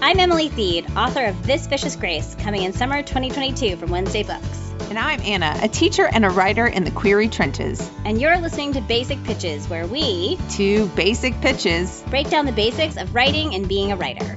I'm Emily Theed, author of This Vicious Grace, coming in summer 2022 from Wednesday Books. And I'm Anna, a teacher and a writer in the query trenches. And you're listening to Basic Pitches, where we... Two basic pitches. Break down the basics of writing and being a writer.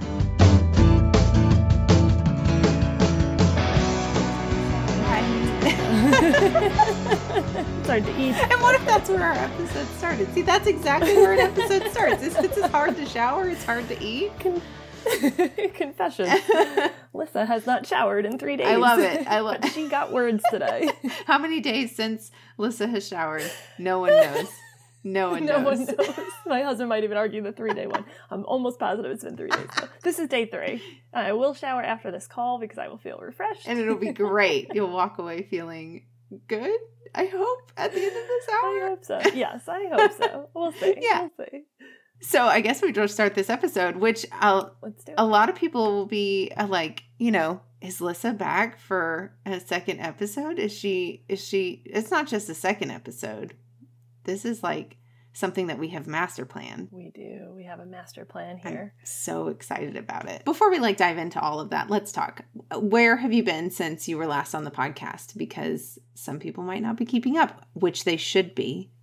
It's hard to eat. And what if that's where our episode started? See, that's exactly where an episode starts. It's hard to shower, it's hard to eat. Confession. Lissa has not showered in 3 days. I love it. But she got words today. How many days since Lissa has showered? No one knows. No one knows. My husband might even argue the 3-day one. I'm almost positive it's been 3 days. So this is day 3. I will shower after this call because I will feel refreshed. And it'll be great. You'll walk away feeling good, I hope, at the end of this hour. I hope so. Yes, I hope so. We'll see. Yeah. We'll see. So I guess we just start this episode, which Let's do it. A lot of people will be like, is Lissa back for a second episode? Is she, it's not just a second episode. This is like something that we have master planned. We do. We have a master plan here. I'm so excited about it. Before we dive into all of that, let's talk. Where have you been since you were last on the podcast? Because some people might not be keeping up, which they should be.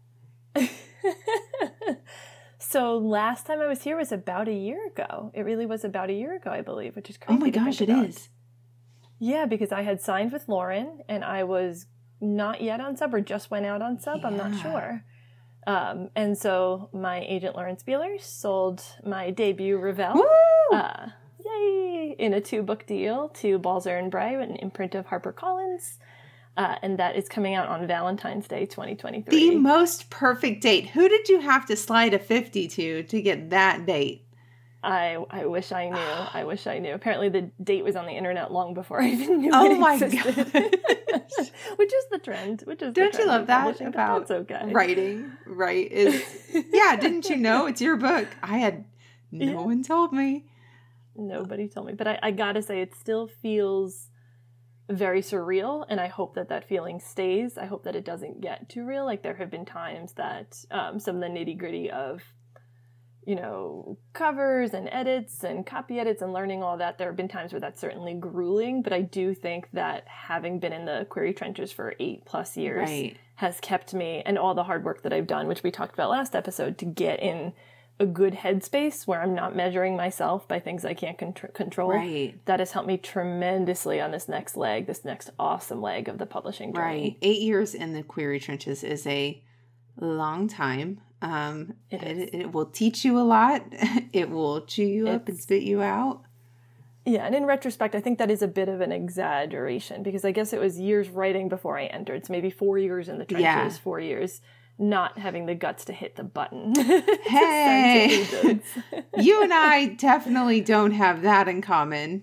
So last time I was here was about a year ago. It really was about a year ago, I believe, which is crazy. Oh my gosh, it is. Yeah, because I had signed with Lauren and I was not yet on sub or just went out on sub. Yeah. I'm not sure. And so my agent, Lauren Spielers, sold my debut, Revell, yay, in a 2-book deal to Balzer and Bray, an imprint of HarperCollins. And that is coming out on Valentine's Day, 2023. The most perfect date. Who did you have to slide a 50 to get that date? I wish I knew. I wish I knew. Apparently the date was on the internet long before I even knew it existed. God. Which is the trend. Don't you love that about writing? Right? Didn't you know? It's your book. I had no one told me. Nobody told me. But I gotta say, it still feels very surreal, and I hope that feeling stays. I hope that it doesn't get too real. Like, there have been times that some of the nitty-gritty of, covers and edits and copy edits and learning all that, there have been times where that's certainly grueling, but I do think that having been in the query trenches for 8+ years has kept me, and all the hard work that I've done, which we talked about last episode, to get in a good headspace where I'm not measuring myself by things I can't control. Right. That has helped me tremendously on this next awesome leg of the publishing journey. Right. 8 years in the query trenches is a long time. It will teach you a lot. It will chew you up and spit you out. Yeah, and in retrospect, I think that is a bit of an exaggeration because I guess it was years writing before I entered. So maybe 4 years in the trenches, 4 years not having the guts to hit the button. Hey, you and I definitely don't have that in common.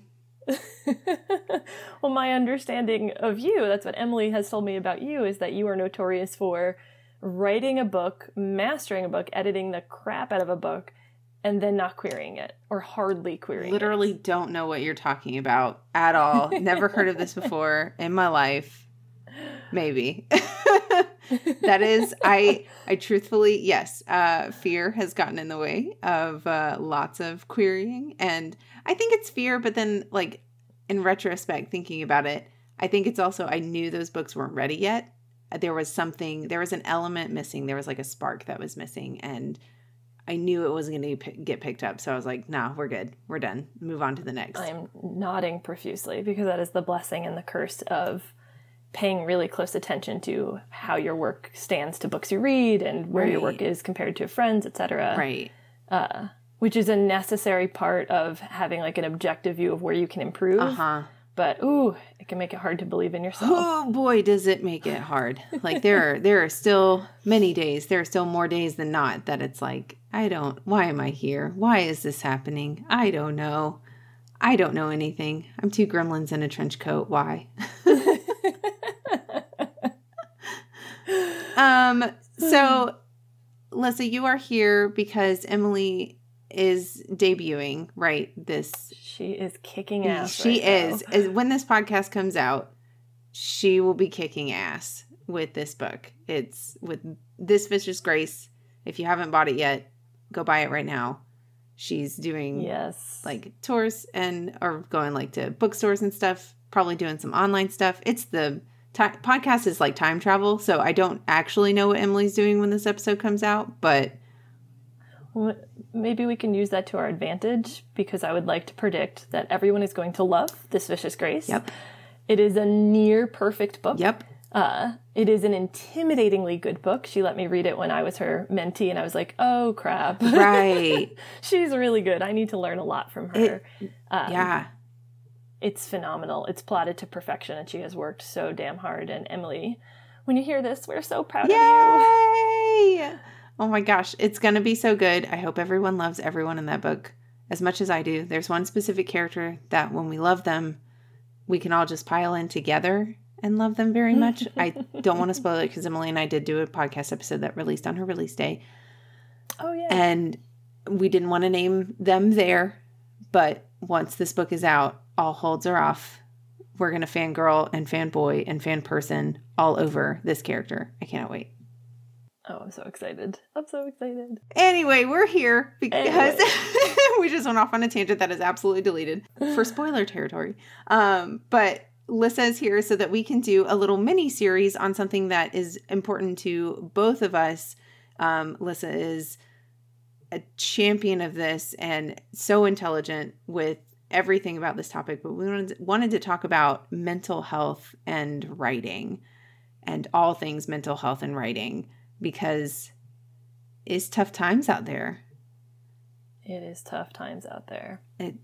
Well, my understanding of you, that's what Emily has told me about you, is that you are notorious for writing a book, mastering a book, editing the crap out of a book, and then not querying it, or hardly querying Literally it. Don't know what you're talking about at all. Never heard of this before in my life. Maybe. That is, I truthfully, yes, fear has gotten in the way of lots of querying. And I think it's fear, but then, in retrospect, thinking about it, I think it's also, I knew those books weren't ready yet. There was an element missing. There was a spark that was missing. And I knew it wasn't going to get picked up. So I was like, nah, we're good. We're done. Move on to the next. I'm nodding profusely because that is the blessing and the curse of paying really close attention to how your work stands to books you read and where your work is compared to friends, etc. Right. Which is a necessary part of having an objective view of where you can improve. Uh-huh. But, it can make it hard to believe in yourself. Oh, boy, does it make it hard. There are still many days. There are still more days than not that it's why am I here? Why is this happening? I don't know. I don't know anything. I'm 2 gremlins in a trench coat. Why? So, Lissa, you are here because Emily is debuting, right? She is kicking ass. She is. When this podcast comes out, she will be kicking ass with this book. It's with This Vicious Grace. If you haven't bought it yet, go buy it right now. She's doing Yes. like tours or going like to bookstores and stuff, probably doing some online stuff. It's the podcast is like time travel. So I don't actually know what Emily's doing when this episode comes out, but maybe we can use that to our advantage, because I would like to predict that everyone is going to love This Vicious Grace. Yep. It is a near perfect book. Yep. It is an intimidating good book. She let me read it when I was her mentee, and I was like, oh, crap. Right. She's really good. I need to learn a lot from her. Yeah. It's phenomenal. It's plotted to perfection, and she has worked so damn hard. And Emily, when you hear this, we're so proud of you. Yay! Oh my gosh, it's going to be so good. I hope everyone loves everyone in that book as much as I do. There's one specific character that when we love them, we can all just pile in together and love them very much. I don't want to spoil it because Emily and I did do a podcast episode that released on her release day. Oh, yeah. And we didn't want to name them there, but once this book is out, all holds are off. We're going to fangirl and fanboy and fan person all over this character. I cannot wait. Oh, I'm so excited. I'm so excited. Anyway, we're here because we just went off on a tangent that is absolutely deleted for spoiler territory. But Lissa is here so that we can do a little mini series on something that is important to both of us. Lissa is a champion of this and so intelligent with everything about this topic, but we wanted to talk about mental health and writing and all things mental health and writing, because it's tough times out there. It is tough times out there.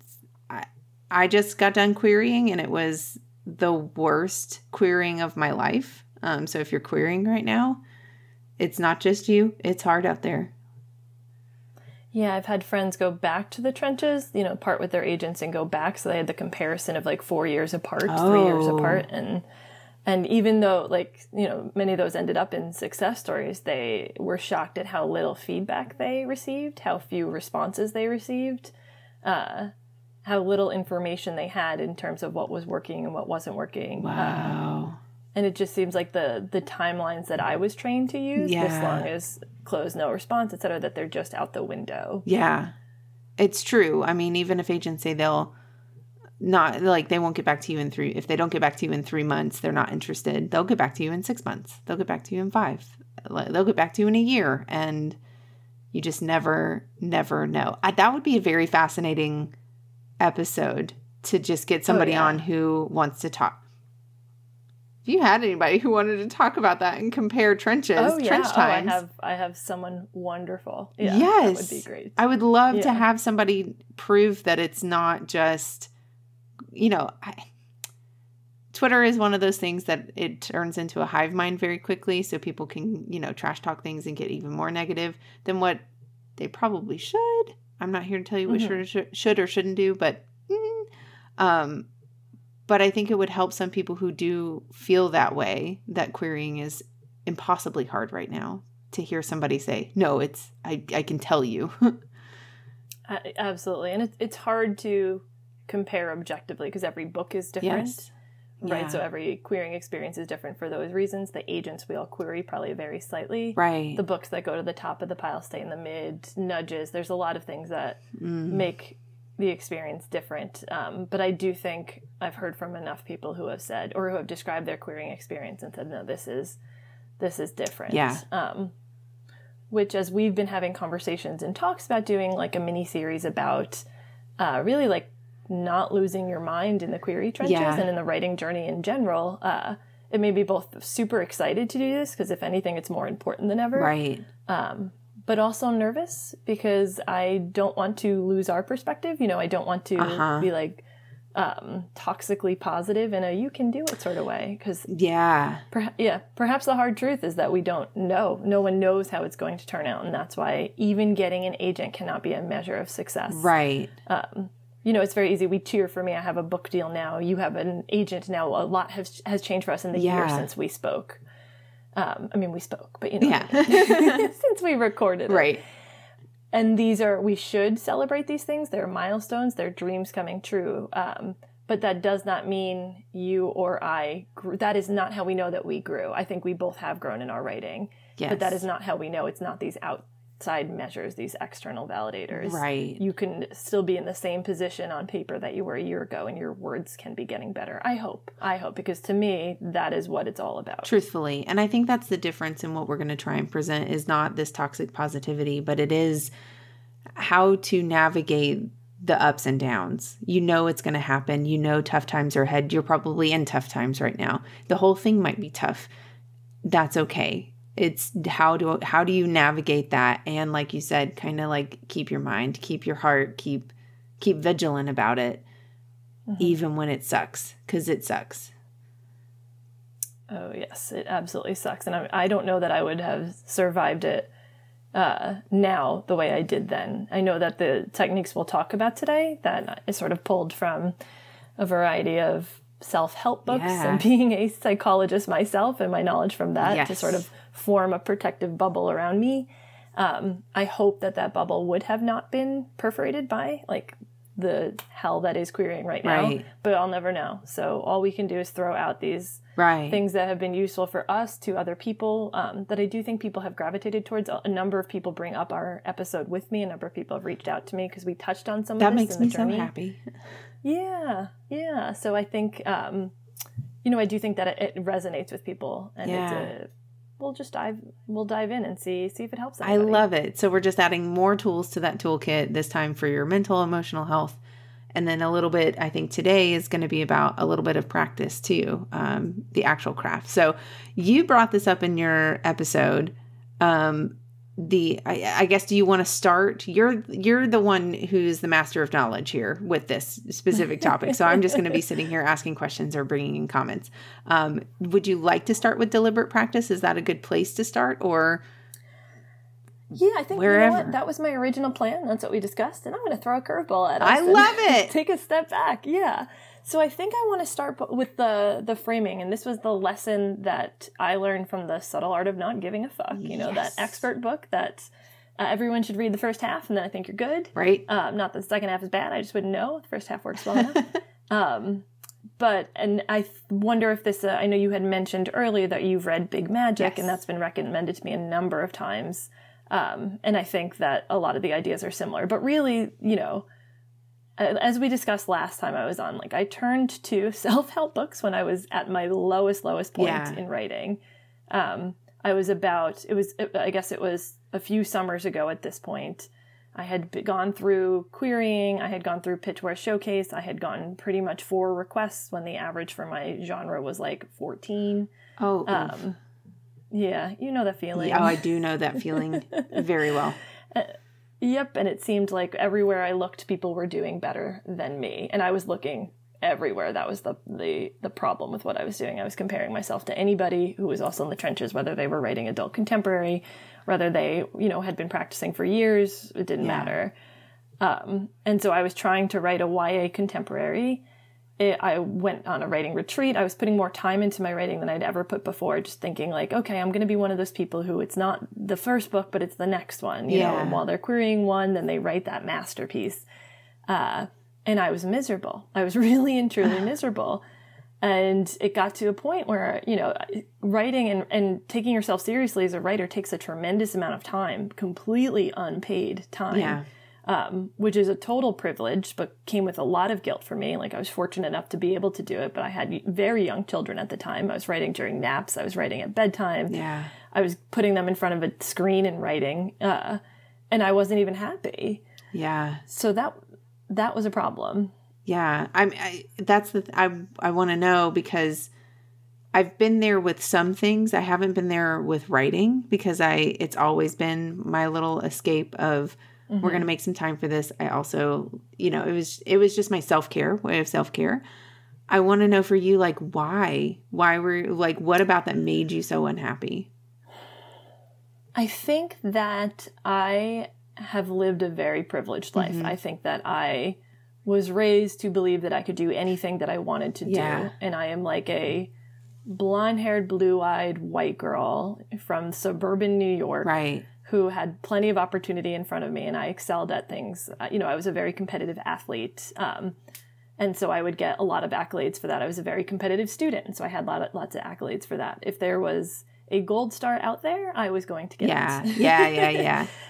I just got done querying, and it was the worst querying of my life. So if you're querying right now, it's not just you. It's hard out there. Yeah, I've had friends go back to the trenches, part with their agents and go back. So they had the comparison of like 4 years apart, 3 years apart. And even though many of those ended up in success stories, they were shocked at how little feedback they received, how few responses they received, how little information they had in terms of what was working and what wasn't working. Wow. And it just seems like the timelines that I was trained to use, this long as close, no response, et cetera, that they're just out the window. Yeah, it's true. I mean, even if agents say they'll not, like, they won't get back to you if they don't get back to you in 3 months, they're not interested. They'll get back to you in 6 months. They'll get back to you in 5. They'll get back to you in a year. And you just never know. That would be a very fascinating episode to just get somebody on who wants to talk. If you had anybody who wanted to talk about that and compare trench times. I have someone wonderful. Yeah, yes. That would be great. I would love to have somebody prove that it's not just, Twitter is one of those things that it turns into a hive mind very quickly, so people can, trash talk things and get even more negative than what they probably should. I'm not here to tell you what should or shouldn't do, but I think it would help some people who do feel that way, that querying is impossibly hard right now, to hear somebody say, no, I can tell you. Absolutely. And it's hard to compare objectively because every book is different. Yes. Right. Yeah. So every querying experience is different for those reasons. The agents we all query probably vary slightly. Right. The books that go to the top of the pile stay in the mid, nudges. There's a lot of things that make the experience different. But I do think I've heard from enough people who have said, or who have described their querying experience and said, no, this is different. Yeah. Which, as we've been having conversations and talks about doing like a mini series about really like not losing your mind in the query trenches and in the writing journey in general, it made me both super excited to do this because if anything, it's more important than ever. Right. But also nervous because I don't want to lose our perspective. I don't want to be like toxically positive in a you can do it sort of way. Because perhaps the hard truth is that we don't know. No one knows how it's going to turn out. And that's why even getting an agent cannot be a measure of success. Right. It's very easy. We cheer for me. I have a book deal now. You have an agent now. A lot has changed for us in the year since we spoke. We spoke, but since we recorded it. Right. And we should celebrate these things. They're milestones. They're dreams coming true. But that does not mean you or I grew. That is not how we know that we grew. I think we both have grown in our writing. Yes. But that is not how we know. It's not these outside measures, these external validators, Right. you can still be in the same position on paper that you were a year ago, and your words can be getting better. I hope, because to me, that is what it's all about. Truthfully. And I think that's the difference in what we're going to try and present is not this toxic positivity, but it is how to navigate the ups and downs. You know it's going to happen. You know tough times are ahead. You're probably in tough times right now. The whole thing might be tough. That's okay. It's how do you navigate that? And like you said, kind of like keep your mind, keep your heart, keep vigilant about it, even when it sucks, because it sucks. Oh, yes, it absolutely sucks. And I don't know that I would have survived it now the way I did then. I know that the techniques we'll talk about today, that is sort of pulled from a variety of self-help books and being a psychologist myself and my knowledge from that to sort of form a protective bubble around me. I hope that bubble would have not been perforated by like the hell that is querying right now, but I'll never know. So all we can do is throw out these things that have been useful for us to other people, that I do think people have gravitated towards. A number of people bring up our episode with me. A number of people have reached out to me because we touched on some of this. That makes me so happy. Yeah. So I think, I do think that it resonates with people, and we'll dive in and see if it helps anybody. I love it. So we're just adding more tools to that toolkit this time for your mental, emotional health. And then a little bit, I think today is going to be about a little bit of practice too, the actual craft. So you brought this up in your episode. I guess, do you want to start? You're the one who's the master of knowledge here with this specific topic. So I'm just going to be sitting here asking questions or bringing in comments. Would you like to start with deliberate practice? Is that a good place to start, or? Yeah, I think wherever. You know what? That was my original plan. That's what we discussed. And I'm going to throw a curveball at us. I love it. Take a step back. Yeah. So I think I want to start with the framing. And this was the lesson that I learned from The Subtle Art of Not Giving a Fuck. You know, that expert book that everyone should read the first half, and then I think you're good. Right. Not that the second half is bad. I just wouldn't know. The first half works well enough. And I wonder if this, I know you had mentioned earlier that you've read Big Magic, and that's been recommended to me a number of times. And I think that a lot of the ideas are similar. But really, as we discussed last time I was on, like I turned to self-help books when I was at my lowest point in writing. I guess it was a few summers ago at this point. I had gone through querying. I had gone through Pitchware Showcase. I had gotten pretty much 4 requests when the average for my genre was like 14. Oh, yeah, you know that feeling. Yeah, I do know that feeling very well. Yep, and it seemed like everywhere I looked, people were doing better than me. And I was looking everywhere. That was the problem with what I was doing. I was comparing myself to anybody who was also in the trenches, whether they were writing adult contemporary, whether they, had been practicing for years. It didn't matter. And so I was trying to write a YA contemporary. I went on a writing retreat. I was putting more time into my writing than I'd ever put before, just thinking like, okay, I'm going to be one of those people who it's not the first book, but it's the next one, you know, and while they're querying one, then they write that masterpiece. And I was miserable. I was really and truly miserable. And it got to a point where, writing and taking yourself seriously as a writer takes a tremendous amount of time, completely unpaid time. Yeah. Which is a total privilege, but came with a lot of guilt for me. Like I was fortunate enough to be able to do it, but I had very young children at the time. I was writing during naps. I was writing at bedtime. Yeah. I was putting them in front of a screen and writing, and I wasn't even happy. Yeah. So that was a problem. Yeah. I want to know because I've been there with some things. I haven't been there with writing because it's always been my little escape of, we're going to make some time for this. I also, it was just my way of self-care. I want to know for you, like, why were like, what about that made you so unhappy? I think that I have lived a very privileged life. I think that I was raised to believe that I could do anything that I wanted to do. And I am like a blonde-haired, blue-eyed white girl from suburban New York. Right. Who had plenty of opportunity in front of me, and I excelled at things. I was a very competitive athlete, and so I would get a lot of accolades for that. I was a very competitive student, and so I had lots of accolades for that. If there was a gold star out there, I was going to get it. Yeah.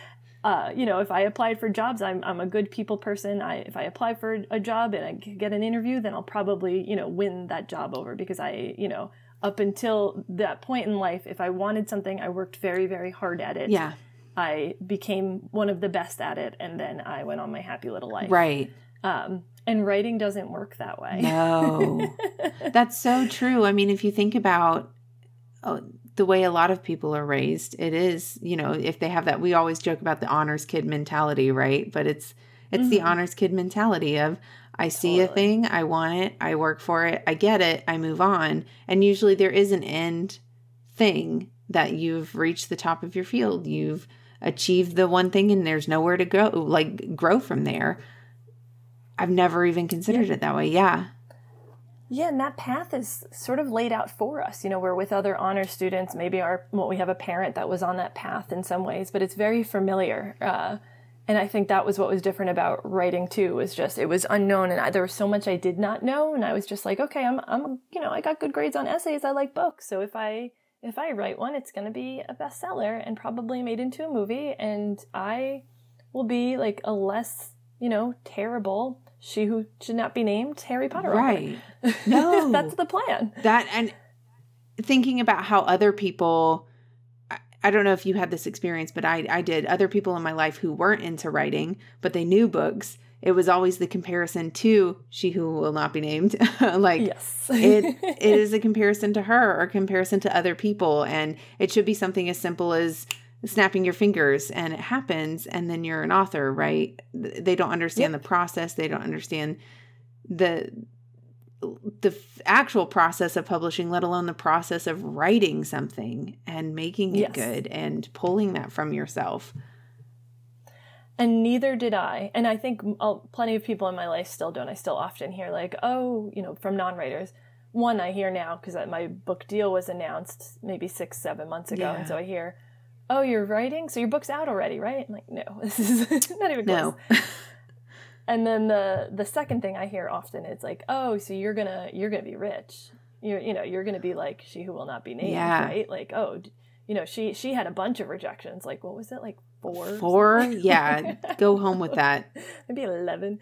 if I applied for jobs, I'm a good people person. If I apply for a job and I get an interview, then I'll probably, win that job over because up until that point in life, if I wanted something, I worked very, very hard at it. Yeah. I became one of the best at it, and then I went on my happy little life. Right. And writing doesn't work that way. No. That's so true. I mean, if you think about the way a lot of people are raised, it is, if they have that, we always joke about the honors kid mentality, right? But it's the honors kid mentality of, I see a thing, I want it, I work for it, I get it, I move on. And usually there is an end thing that you've reached the top of your field. You've achieved the one thing and there's nowhere to go, grow from there. I've never even considered it that way. Yeah. Yeah, and that path is sort of laid out for us. We're with other honor students. Maybe we have a parent that was on that path in some ways, but it's very familiar. And I think that was what was different about writing too. Was just it was unknown, and there was so much I did not know. And I was just like, okay, I'm I got good grades on essays. I like books, so if I write one, it's going to be a bestseller and probably made into a movie, and I will be like a less terrible. She who should not be named Harry Potter. Right. No. That's the plan. That, and thinking about how other people, I don't know if you had this experience, but I did. Other people in my life who weren't into writing, but they knew books. It was always the comparison to She Who Will Not Be Named. Yes. it is a comparison to her or a comparison to other people. And it should be something as simple as snapping your fingers and it happens, and then you're an author, right? They don't understand the process. They don't understand the actual process of publishing, let alone the process of writing something and making it good and pulling that from yourself. And neither did I. And I think plenty of people in my life still don't. I still often hear like, from non-writers. One I hear now because my book deal was announced maybe 6-7 months ago. Yeah. And so I hear, oh, you're writing? So your book's out already, right? I'm like, no, this is not even close. No. And then the second thing I hear often is like, oh, so you're gonna be rich. You're gonna be like She Who Will Not Be Named, right? Like, oh, she had a bunch of rejections. Like, what was it? Like 4? 4? Yeah. Go home with that. Maybe 11.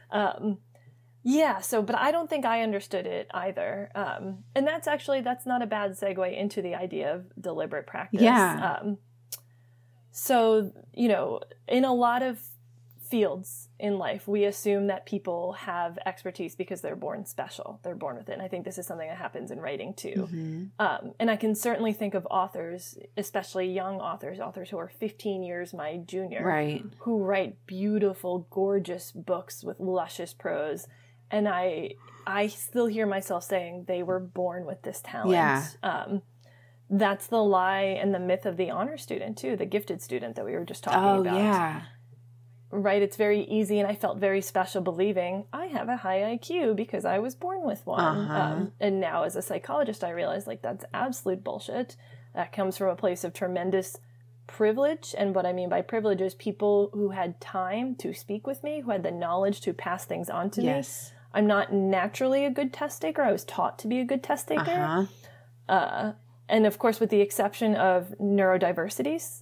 Yeah. So, but I don't think I understood it either. And that's not a bad segue into the idea of deliberate practice. Yeah. So, in a lot of fields in life, we assume that people have expertise because they're born special. They're born with it. And I think this is something that happens in writing too. Mm-hmm. And I can certainly think of authors, especially young authors who are 15 years my junior, right, who write beautiful, gorgeous books with luscious prose. And I still hear myself saying they were born with this talent. Yeah. That's the lie and the myth of the honor student too, the gifted student that we were just talking about. Oh, yeah. Right, it's very easy, and I felt very special believing I have a high IQ because I was born with one. Uh-huh. And now as a psychologist, I realize that's absolute bullshit. That comes from a place of tremendous privilege, and what I mean by privilege is people who had time to speak with me, who had the knowledge to pass things on to me. I'm not naturally a good test taker. I was taught to be a good test taker. Uh-huh. And of course, with the exception of neurodiversities,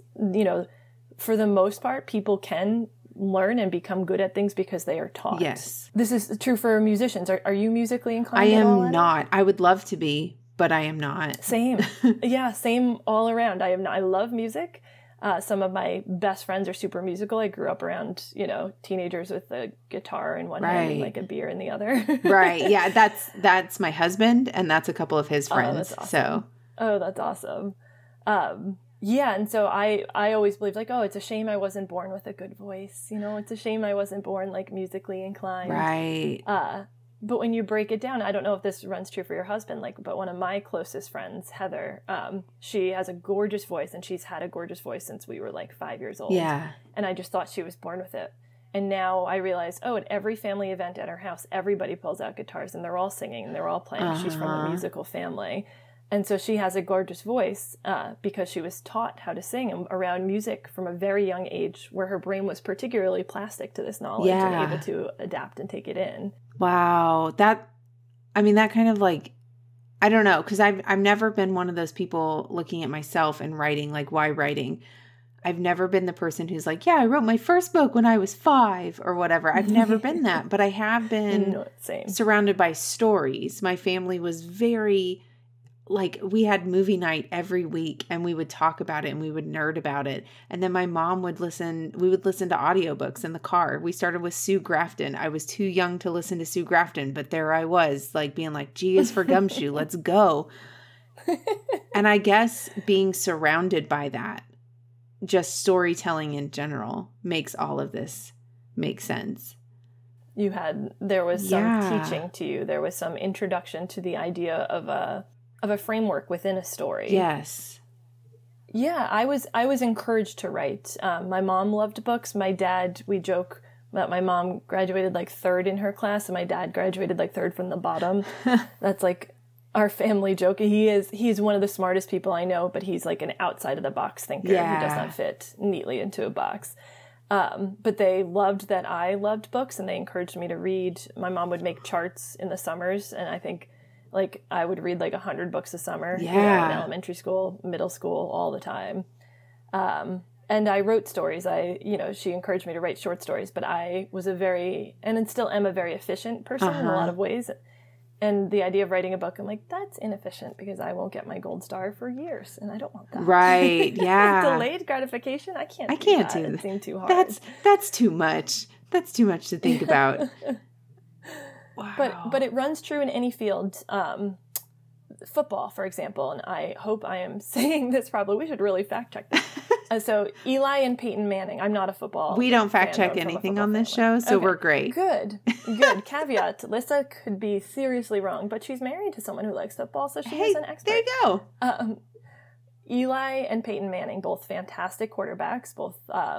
for the most part, people can learn and become good at things because they are taught. Yes. This is true for musicians. Are you musically inclined? I am not. I would love to be, but I am not. Same. Yeah, same all around. I am not. I love music. Some of my best friends are super musical. I grew up around, teenagers with a guitar in one hand and like a beer in the other. Right. Yeah, that's my husband, and that's a couple of his friends. That's awesome. That's awesome. Yeah, and so I always believed it's a shame I wasn't born with a good voice. It's a shame I wasn't born musically inclined. Right. But when you break it down, I don't know if this runs true for your husband, but one of my closest friends, Heather, she has a gorgeous voice, and she's had a gorgeous voice since we were 5 years old. Yeah. And I just thought she was born with it. And now I realize, at every family event at our house, everybody pulls out guitars, and they're all singing, and they're all playing. Uh-huh. She's from a musical family. And so she has a gorgeous voice because she was taught how to sing around music from a very young age, where her brain was particularly plastic to this knowledge and able to adapt and take it in. Wow. That kind of I don't know, because I've never been one of those people looking at myself and writing, why writing? I've never been the person who's like, yeah, I wrote my first book when I was 5 or whatever. I've never been that, but I have been surrounded by stories. My family was very, like, we had movie night every week and we would talk about it and we would nerd about it. And then my mom we would listen to audiobooks in the car. We started with Sue Grafton. I was too young to listen to Sue Grafton, but there I was, like, being like, G is for gumshoe, let's go. And I guess being surrounded by that, just storytelling in general, makes all of this make sense. There was some teaching to you. There was some introduction to the idea of a framework within a story. Yes. Yeah, I was encouraged to write. My mom loved books. My dad, we joke that my mom graduated like 3rd in her class and my dad graduated like 3rd from the bottom. That's like our family joke. He's one of the smartest people I know, but he's like an outside of the box thinker who does not fit neatly into a box. But they loved that I loved books and they encouraged me to read. My mom would make charts in the summers, and I think like I would read like 100 books a summer in elementary school, middle school, all the time. And I wrote stories. She encouraged me to write short stories, but I was and still am a very efficient person in a lot of ways. And the idea of writing a book, I'm like, that's inefficient because I won't get my gold star for years, and I don't want that. Right? Yeah. Delayed gratification. I can't do that. It seemed too hard. That's too much. That's too much to think about. Wow. But it runs true in any field. Football, for example, and I hope I am saying this probably. We should really fact check this. So Eli and Peyton Manning. I'm not a football. We don't fact check anything on this show, so we're great. Good. Caveat: Lissa could be seriously wrong, but she's married to someone who likes football, so she is an expert. There you go. Eli and Peyton Manning, both fantastic quarterbacks, both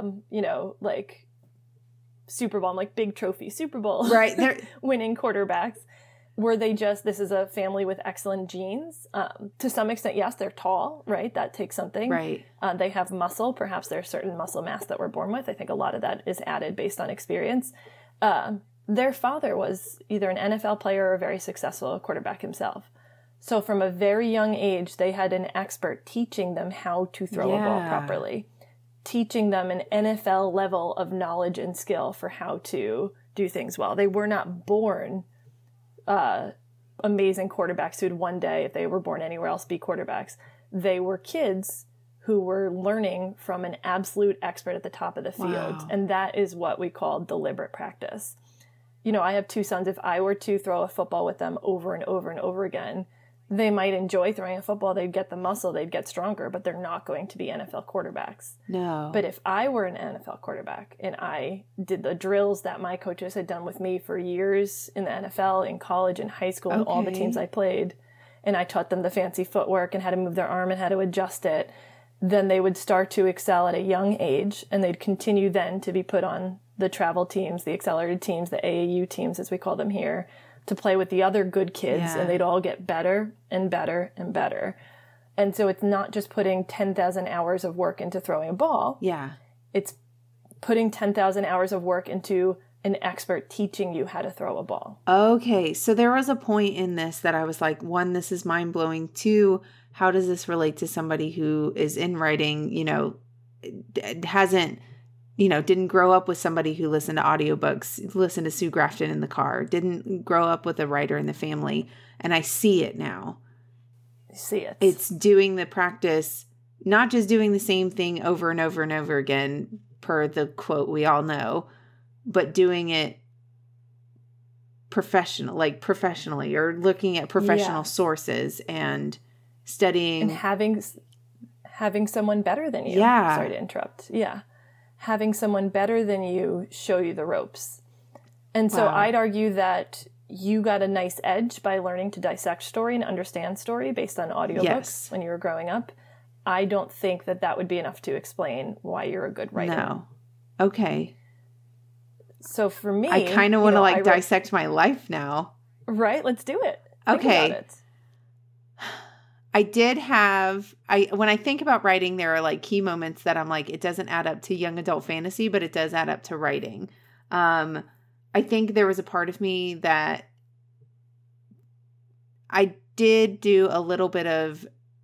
like Super Bowl, like big trophy Super Bowl, right? They're winning quarterbacks. Were they this is a family with excellent genes? To some extent, yes, they're tall, right? That takes something. Right. They have muscle. Perhaps there's certain muscle mass that we're born with. I think a lot of that is added based on experience. Their father was either an NFL player or a very successful quarterback himself. So from a very young age, they had an expert teaching them how to throw a ball properly, teaching them an NFL level of knowledge and skill for how to do things well. They were not born amazing quarterbacks who'd one day, if they were born anywhere else, be quarterbacks. They were kids who were learning from an absolute expert at the top of the field. Wow. And that is what we call deliberate practice. I have 2 sons. If I were to throw a football with them over and over and over again, they might enjoy throwing a football. They'd get the muscle. They'd get stronger, but they're not going to be NFL quarterbacks. No. But if I were an NFL quarterback and I did the drills that my coaches had done with me for years in the NFL, in college, in high school, and all the teams I played, and I taught them the fancy footwork and how to move their arm and how to adjust it, then they would start to excel at a young age, and they'd continue then to be put on the travel teams, the accelerated teams, the AAU teams, as we call them here, to play with the other good kids, and they'd all get better and better and better. And so it's not just putting 10,000 hours of work into throwing a ball. Yeah. It's putting 10,000 hours of work into an expert teaching you how to throw a ball. Okay. So there was a point in this that I was like, 1, this is mind blowing. 2, how does this relate to somebody who is in writing, hasn't, didn't grow up with somebody who listened to audiobooks, listened to Sue Grafton in the car, didn't grow up with a writer in the family. And I see it now. See it. It's doing the practice, not just doing the same thing over and over and over again, per the quote we all know, but doing it professionally, or looking at professional sources and studying. And having someone better than you. Yeah. Sorry to interrupt. Yeah. Having someone better than you show you the ropes. And so I'd argue that you got a nice edge by learning to dissect story and understand story based on audiobooks when you were growing up. I don't think that would be enough to explain why you're a good writer. No. Okay. So for me, I kind of want to dissect my life now. Right? Let's do it. Think okay. about it. I did have, when I think about writing, there are key moments that I'm like, it doesn't add up to young adult fantasy, but it does add up to writing. I think there was a part of me that I did do a little bit of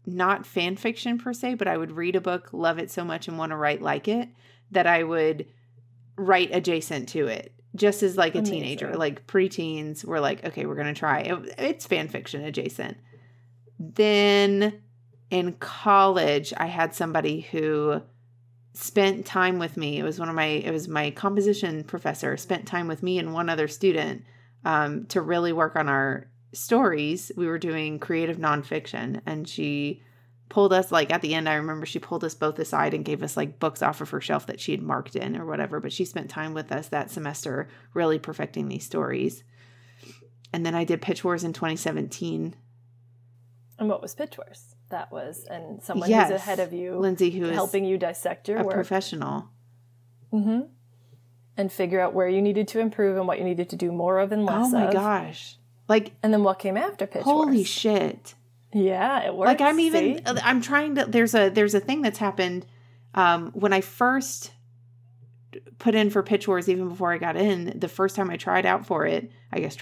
not fan fiction per se, but I would read a book, love it so much and want to write like it, that I would write adjacent to it. Just as like a teenager, like preteens were like, okay, we're going to try. It's fan fiction adjacent. Then in college, I had somebody who spent time with me. It was my composition professor, spent time with me and one other student to really work on our stories. We were doing creative nonfiction, and she pulled us, like at the end, I remember she pulled us both aside and gave us like books off of her shelf that she had marked in or whatever, but she spent time with us that semester really perfecting these stories. And then I did Pitch Wars in 2017. And what was Pitch Wars? That was, and someone who's ahead of you, Lindsay, who is helping you dissect your work. Professional. Mm-hmm. And figure out where you needed to improve and what you needed to do more of and less of. Oh my gosh. Like, and then what came after Pitch Wars? Holy shit. Yeah, it works. Like I'm trying to, there's a thing that's happened when I first put in for Pitch Wars, even before I got in, the first time I tried out for it,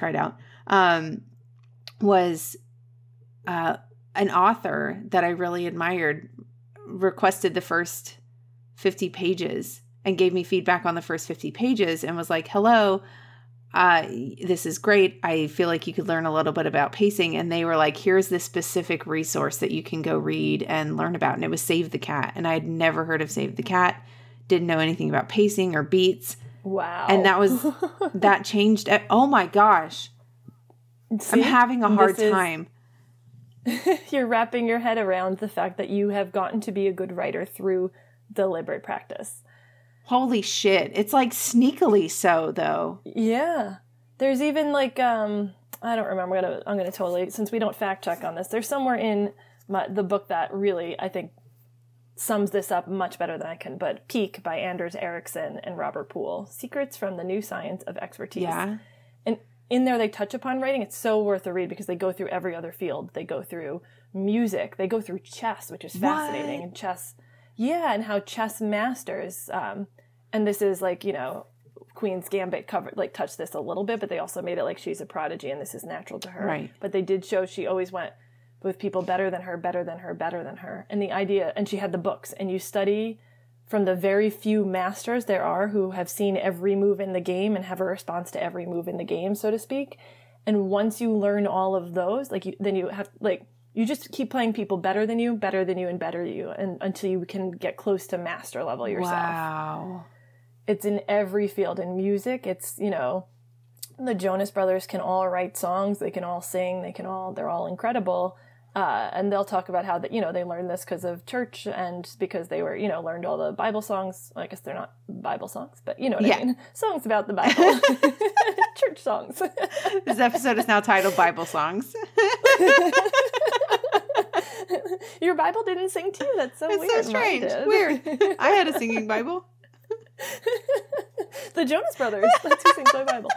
was an author that I really admired requested the first 50 pages and gave me feedback on the first 50 pages and was like, hello, this is great. I feel like you could learn a little bit about pacing. And they were like, here's this specific resource that you can go read and learn about. And it was Save the Cat. And I had never heard of Save the Cat. Didn't know anything about pacing or beats. Wow. And that changed. Oh my gosh. See, I'm having a hard time. You're wrapping your head around the fact that you have gotten to be a good writer through deliberate practice. Holy shit. It's like sneakily so, though. Yeah. There's even like, I don't remember. I'm going to totally, since we don't fact check on this, there's somewhere in the book that really, I think, sums this up much better than I can, but Peak by Anders Ericsson and Robert Poole, Secrets from the New Science of Expertise. Yeah. And in there they touch upon writing. It's so worth a read because they go through every other field. They go through music. They go through chess, which is fascinating. And chess, yeah, and how chess masters, and this is like, you know, Queen's Gambit touched this a little bit, but they also made it like she's a prodigy and this is natural to her. Right. But they did show she always went with people better than her, better than her, better than her. And the idea, and she had the books, and you study from the very few masters there are who have seen every move in the game and have a response to every move in the game, so to speak. And once you learn all of those, then you have, you just keep playing people better than you, and better you, and until you can get close to master level yourself. Wow. It's in every field. In music, it's, you know, the Jonas Brothers can all write songs, they can all sing, they're all incredible. And they'll talk about how they learned this because of church and because they were, learned all the Bible songs. Well, I guess they're not Bible songs, but you know what I mean? Songs about the Bible. Church songs. This episode is now titled Bible Songs. Your Bible didn't sing too. That's so weird. It's so strange. Weird. I had a singing Bible. The Jonas Brothers. That's who sings my Bible.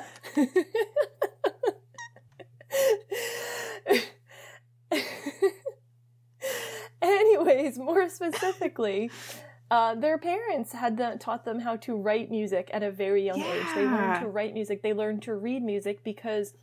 Anyways, more specifically, their parents had taught them how to write music at a very young age. They learned to write music. They learned to read music because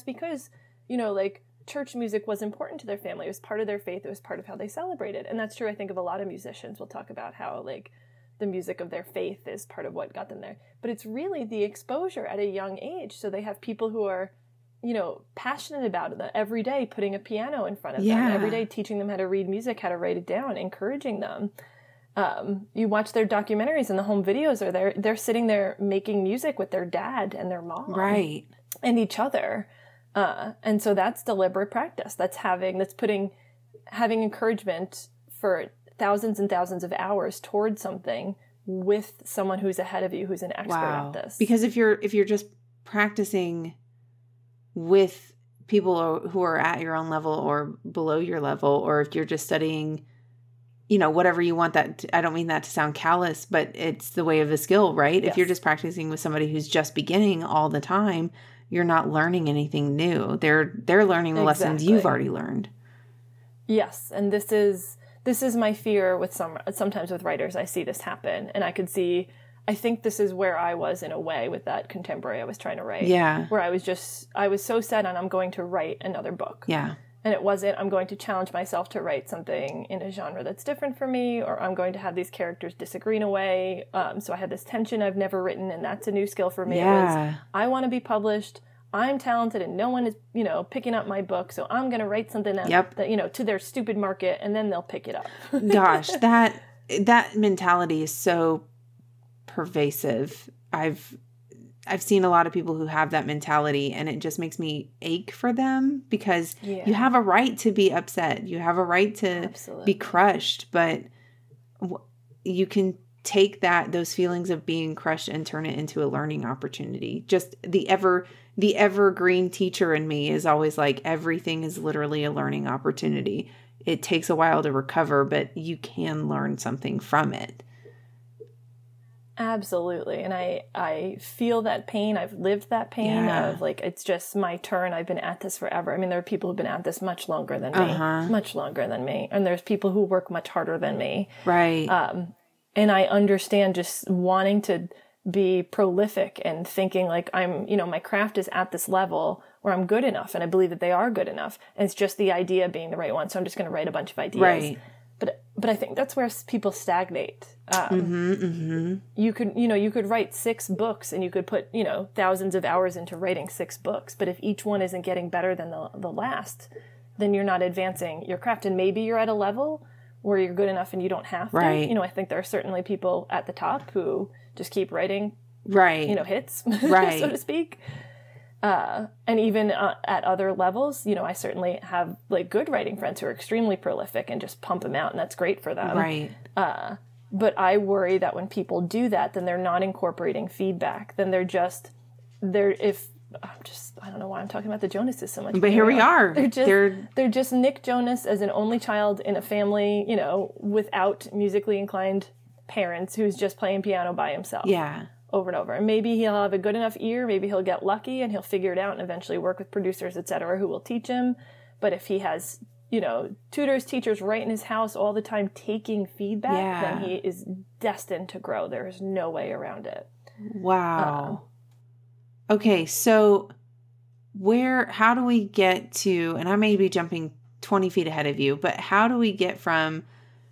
church music was important to their family. It was part of their faith. It was part of how they celebrated. And that's true, I think, of a lot of musicians. We'll talk about how, the music of their faith is part of what got them there. But it's really the exposure at a young age. So they have people who are passionate about it every day, putting a piano in front of them, every day teaching them how to read music, how to write it down, encouraging them. You watch their documentaries and the home videos are they're sitting there making music with their dad and their mom. Right. And each other. And so that's deliberate practice. That's having encouragement for thousands and thousands of hours towards something with someone who's ahead of you, who's an expert at this. Because if you're just practicing with people who are at your own level or below your level, or if you're just studying, whatever you want, that I don't mean that to sound callous, but it's the way of the skill, right? Yes. If you're just practicing with somebody who's just beginning all the time, you're not learning anything new. They're learning the lessons you've already learned. Yes, and this is my fear with sometimes with writers. I see this happen, and I think this is where I was in a way with that contemporary I was trying to write. Yeah. Where I was so set on I'm going to write another book. Yeah. And it wasn't, I'm going to challenge myself to write something in a genre that's different for me, or I'm going to have these characters disagree in a way. So I had this tension I've never written, and that's a new skill for me. Yeah. It was, I want to be published. I'm talented, and no one is, picking up my book. So I'm going to write something that, to their stupid market, and then they'll pick it up. Gosh, that mentality is so pervasive. I've seen a lot of people who have that mentality, and it just makes me ache for them, because you have a right to be upset. You have a right to be crushed, but you can take those feelings of being crushed and turn it into a learning opportunity. Just the evergreen teacher in me is always like, everything is literally a learning opportunity. It takes a while to recover, but you can learn something from it. Absolutely. And I feel that pain. I've lived that pain of like, it's just my turn. I've been at this forever. I mean, there are people who've been at this much longer than me. And there's people who work much harder than me. Right. And I understand just wanting to be prolific and thinking like my craft is at this level where I'm good enough. And I believe that they are good enough. And it's just the idea being the right one. So I'm just going to write a bunch of ideas. Right. But I think that's where people stagnate. You could write 6 books, and you could put, thousands of hours into writing 6 books. But if each one isn't getting better than the last, then you're not advancing your craft. And maybe you're at a level where you're good enough and you don't have to. Right. I think there are certainly people at the top who just keep writing, hits, right. so to speak. And even at other levels, I certainly have like good writing friends who are extremely prolific and just pump them out, and that's great for them. Right. But I worry that when people do that, then they're not incorporating feedback. Then I don't know why I'm talking about the Jonases so much. But here we are. They're just Nick Jonas as an only child in a family, without musically inclined parents, who's just playing piano by himself. Yeah. Over and over. And maybe he'll have a good enough ear, maybe he'll get lucky and he'll figure it out and eventually work with producers, etc., who will teach him. But if he has, tutors, teachers right in his house all the time taking feedback, then he is destined to grow. There is no way around it. Wow. Okay, so how do we get to, and I may be jumping 20 feet ahead of you, but how do we get from,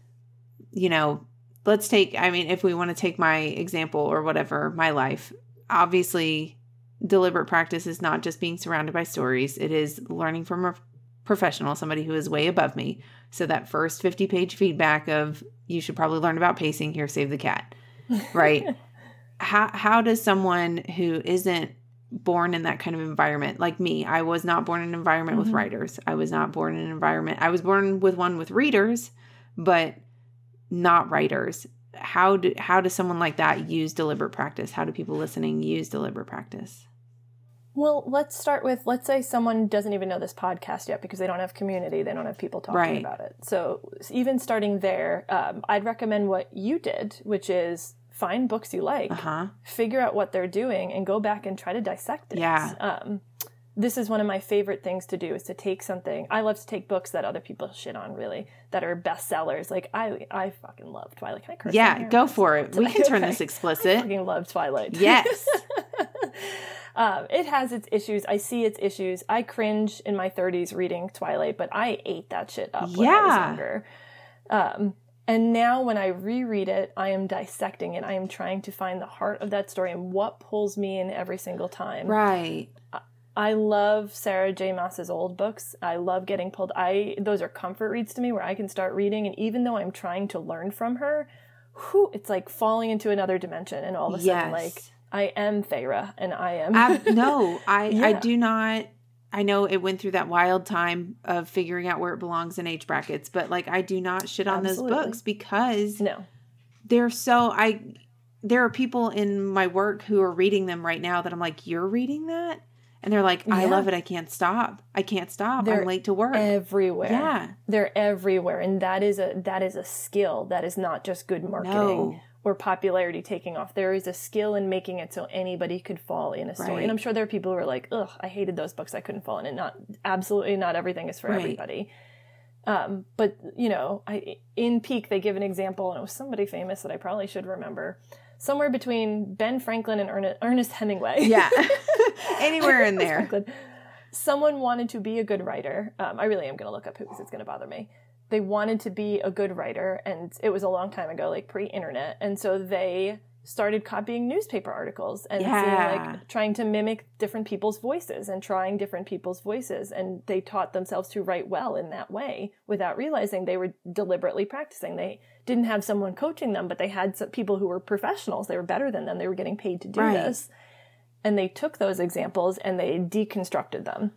if we want to take my example or whatever, my life, obviously deliberate practice is not just being surrounded by stories. It is learning from a professional, somebody who is way above me. So that first 50-page feedback of, you should probably learn about pacing, here, save the cat, right? How does someone who isn't born in that kind of environment, like me, I was not born in an environment with writers. I was not born in an environment, I was born with one with readers, but not writers. How does someone like that use deliberate practice? How do people listening use deliberate practice? Well, let's start with, let's say someone doesn't even know this podcast yet because they don't have community. They don't have people talking about it. So even starting there, I'd recommend what you did, which is find books you like, figure out what they're doing, and go back and try to dissect it. Yeah. This is one of my favorite things to do, is to take something. I love to take books that other people shit on, really, that are bestsellers. Like, I fucking love Twilight. Can I curse? Yeah, go for it. We can turn this explicit. I fucking love Twilight. Yes. It has its issues. I see its issues. I cringe in my 30s reading Twilight, but I ate that shit up when I was younger. And now when I reread it, I am dissecting it. I am trying to find the heart of that story and what pulls me in every single time. Right. I love Sarah J. Maas's old books. I love getting pulled. Those are comfort reads to me, where I can start reading, and even though I'm trying to learn from her, it's like falling into another dimension, and all of a sudden, like, I am Feyre, and I am... I do not... I know it went through that wild time of figuring out where it belongs in age brackets, but like, I do not shit on those books, because they're so... There are people in my work who are reading them right now that I'm like, you're reading that? And they're like, I love it. I can't stop. I'm late to work. Everywhere. Yeah. They're everywhere. And that is a skill. That is not just good marketing or popularity taking off. There is a skill in making it so anybody could fall in a story. Right. And I'm sure there are people who are like, ugh, I hated those books. I couldn't fall in. And absolutely not everything is for everybody. But, in Peak, they give an example, and it was somebody famous that I probably should remember. Somewhere between Ben Franklin and Ernest Hemingway. Yeah. Anywhere in there. someone wanted to be a good writer. I really am going to look up who because it's going to bother me. They wanted to be a good writer, and it was a long time ago, like pre-internet. And so they started copying newspaper articles and seeing, like, trying to mimic different people's voices and trying different people's voices. And they taught themselves to write well in that way without realizing they were deliberately practicing. They didn't have someone coaching them, but they had some people who were professionals. They were better than them. They were getting paid to do this. And they took those examples and they deconstructed them.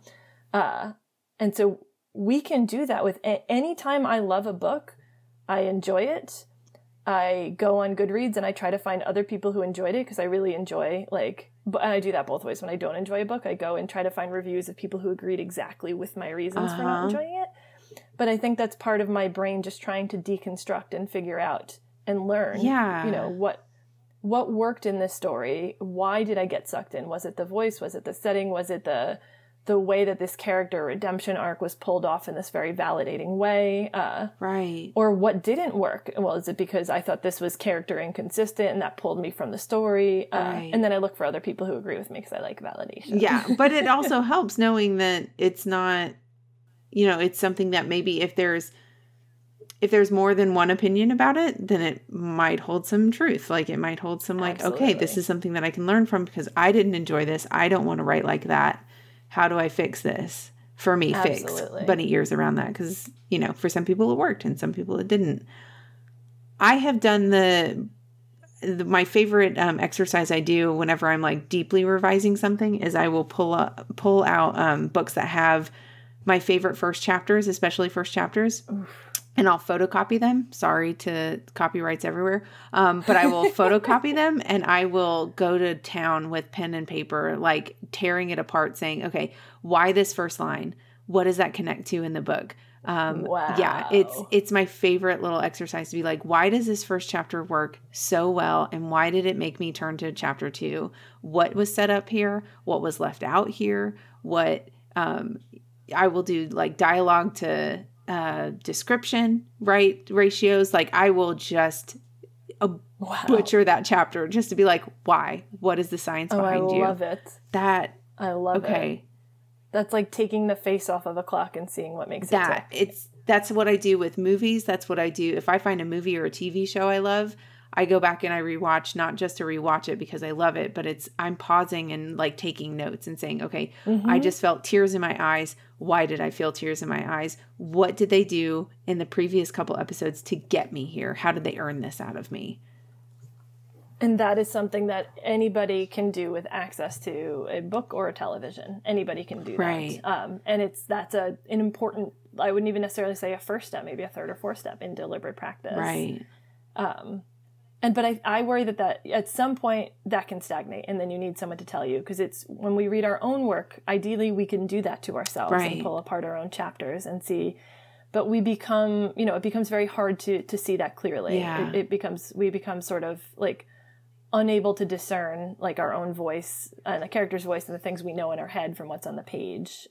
And so we can do that with any time I love a book, I enjoy it. I go on Goodreads and I try to find other people who enjoyed it because I really enjoy, like, and I do that both ways. When I don't enjoy a book, I go and try to find reviews of people who agreed exactly with my reasons for not enjoying it. But I think that's part of my brain just trying to deconstruct and figure out and learn, you know, what worked in this story. Why did I get sucked in? Was it the voice? Was it the setting? Was it the way that this character redemption arc was pulled off in this very validating way? Or what didn't work? Well, is it because I thought this was character inconsistent and that pulled me from the story? And then I look for other people who agree with me because I like validation. Yeah, but it also helps knowing that it's not, you know, it's something that maybe if there's more than one opinion about it, then it might hold some truth. Like it might hold some like, okay, this is something that I can learn from because I didn't enjoy this. I don't want to write like that. How do I fix this? For me, fix bunny ears around that. Because, you know, for some people it worked and some people it didn't. I have done my favorite exercise I do whenever I'm like deeply revising something is I will pull out books that have my favorite first chapters, especially first chapters. Oof. And I'll photocopy them. Sorry to copyrights everywhere. But I will photocopy them and I will go to town with pen and paper, like tearing it apart saying, okay, why this first line? What does that connect to in the book? Wow. Yeah, it's my favorite little exercise to be like, why does this first chapter work so well? And why did it make me turn to chapter 2? What was set up here? What was left out here? What, I will do like dialogue to, description, right? Ratios. Like I will just butcher that chapter just to be like, why? What is the science behind you? I love it. I love it. That's like taking the face off of a clock and seeing what makes it tick. That's what I do with movies. That's what I do. If I find a movie or a TV show I love, I go back and I rewatch, not just to rewatch it because I love it, but I'm pausing and like taking notes and saying, okay, I just felt tears in my eyes. Why did I feel tears in my eyes? What did they do in the previous couple episodes to get me here? How did they earn this out of me? And that is something that anybody can do with access to a book or a television. Anybody can do that. And that's an important, I wouldn't even necessarily say a first step, maybe a third or fourth step in deliberate practice. Right. But I worry that at some point that can stagnate and then you need someone to tell you, because it's when we read our own work, ideally we can do that to ourselves and pull apart our own chapters and see, but we become, it becomes very hard to see that clearly. Yeah. We become sort of like unable to discern like our own voice and the character's voice and the things we know in our head from what's on the page.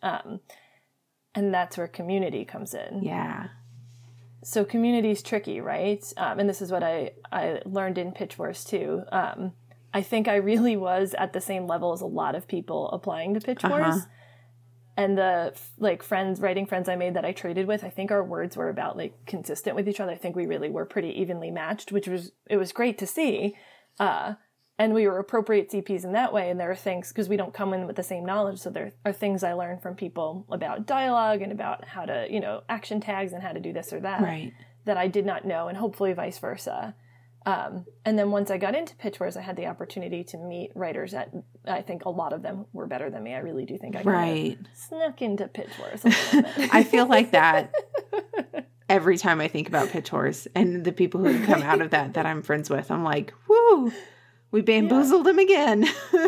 And that's where community comes in. Yeah. So community is tricky, right? And this is what I learned in Pitch Wars too. I think I really was at the same level as a lot of people applying to Pitch Wars. And the writing friends I made that I traded with, I think our words were about like consistent with each other. I think we really were pretty evenly matched, it was great to see. And we were appropriate CPs in that way. And there are things, because we don't come in with the same knowledge. So there are things I learned from people about dialogue and about how to, action tags and how to do this or that, that I did not know, and hopefully vice versa. And then once I got into Pitch Wars, I had the opportunity to meet writers I think a lot of them were better than me. I really do think I kind of snuck into Pitch Wars a little bit. I feel like that every time I think about Pitch Wars and the people who come out of that I'm friends with. I'm like, whoo! We bamboozled him again.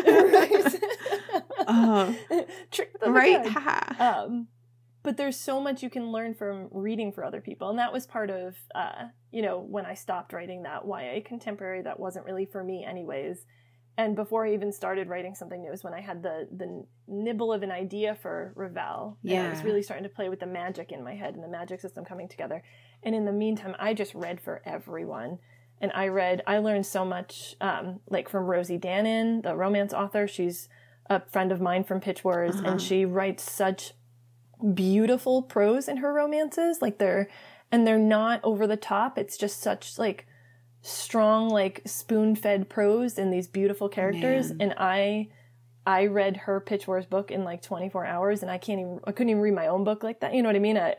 Tricked them again. But there's so much you can learn from reading for other people. And that was part of, when I stopped writing that YA contemporary, that wasn't really for me anyways. And before I even started writing something new is when I had the nibble of an idea for Ravel. Yeah. And I was really starting to play with the magic in my head and the magic system coming together. And in the meantime, I just read for everyone. And I learned so much, from Rosie Danon, the romance author. She's a friend of mine from Pitch Wars, and she writes such beautiful prose in her romances. Like they're not over the top. It's just such like strong, like spoon-fed prose in these beautiful characters. Man. And I read her Pitch Wars book in like 24 hours, and I couldn't even read my own book like that. You know what I mean?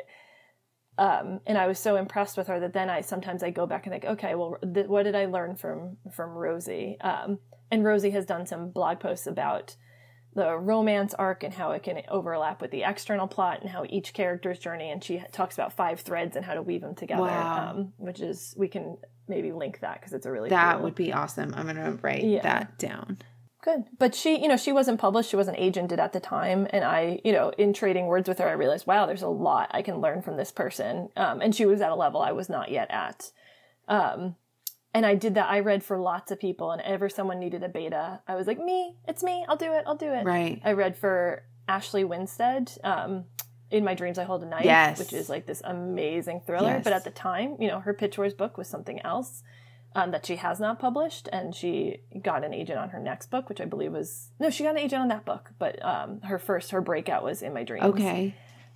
And I was so impressed with her that then sometimes I go back and think, okay, well, what did I learn from Rosie? And Rosie has done some blog posts about the romance arc and how it can overlap with the external plot and how each character's journey. And she talks about 5 threads and how to weave them together, Wow. which is, we can maybe link that because it's a really That cool. would be awesome. I'm going to write that down. Good. But she wasn't published. She wasn't agented at the time. And I, in trading words with her, I realized, wow, there's a lot I can learn from this person. And she was at a level I was not yet at. And I did that. I read for lots of people, and ever someone needed a beta, I was like, it's me. I'll do it. Right. I read for Ashley Winstead, In My Dreams I Hold a Knife, which is like this amazing thriller. Yes. But at the time, her Pitch Wars book was something else. That she has not published, and she got an agent on her next book, which I believe she got an agent on that book, but her breakout was In My Dreams. Okay.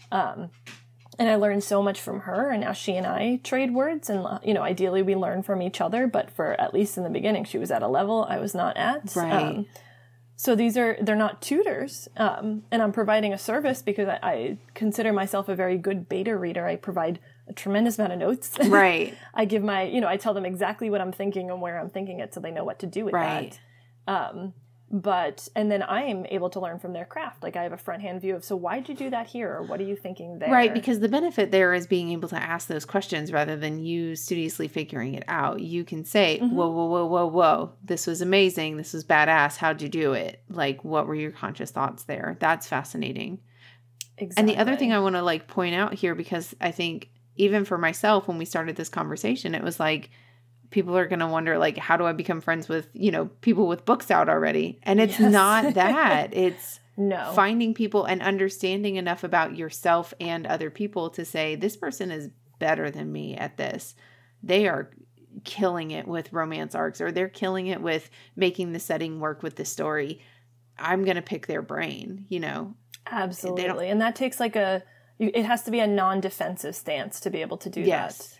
And I learned so much from her, and now she and I trade words, and ideally we learn from each other, but for at least in the beginning, she was at a level I was not at. Right. So they're not tutors, and I'm providing a service because I consider myself a very good beta reader. I provide a tremendous amount of notes. Right. I give I tell them exactly what I'm thinking and where I'm thinking it so they know what to do with Right. that. And then I am able to learn from their craft. Like I have a front hand view of, so why'd you do that here? Or what are you thinking there? Right, because the benefit there is being able to ask those questions rather than you studiously figuring it out. You can say, whoa, this was amazing. This was badass. How'd you do it? Like, what were your conscious thoughts there? That's fascinating. Exactly. And the other thing I want to point out here, because I think even for myself, when we started this conversation, it was like, people are going to wonder, how do I become friends with, people with books out already? And it's not that. It's finding people and understanding enough about yourself and other people to say, this person is better than me at this. They are killing it with romance arcs, or they're killing it with making the setting work with the story. I'm going to pick their brain, Absolutely. And that takes it has to be a non-defensive stance to be able to do that.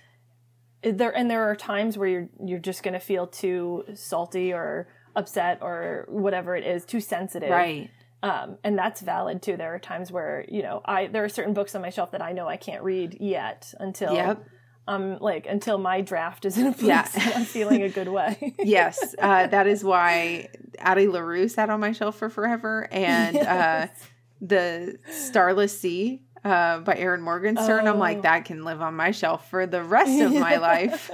There are times where you're just going to feel too salty or upset or whatever it is, too sensitive. Right. And that's valid too. There are times where, there are certain books on my shelf that I know I can't read yet until until my draft is in a place that I'm feeling a good way. Yes. That is why Addie LaRue sat on my shelf for forever. And the Starless Sea by Erin Morgenstern. I'm like, that can live on my shelf for the rest of my life.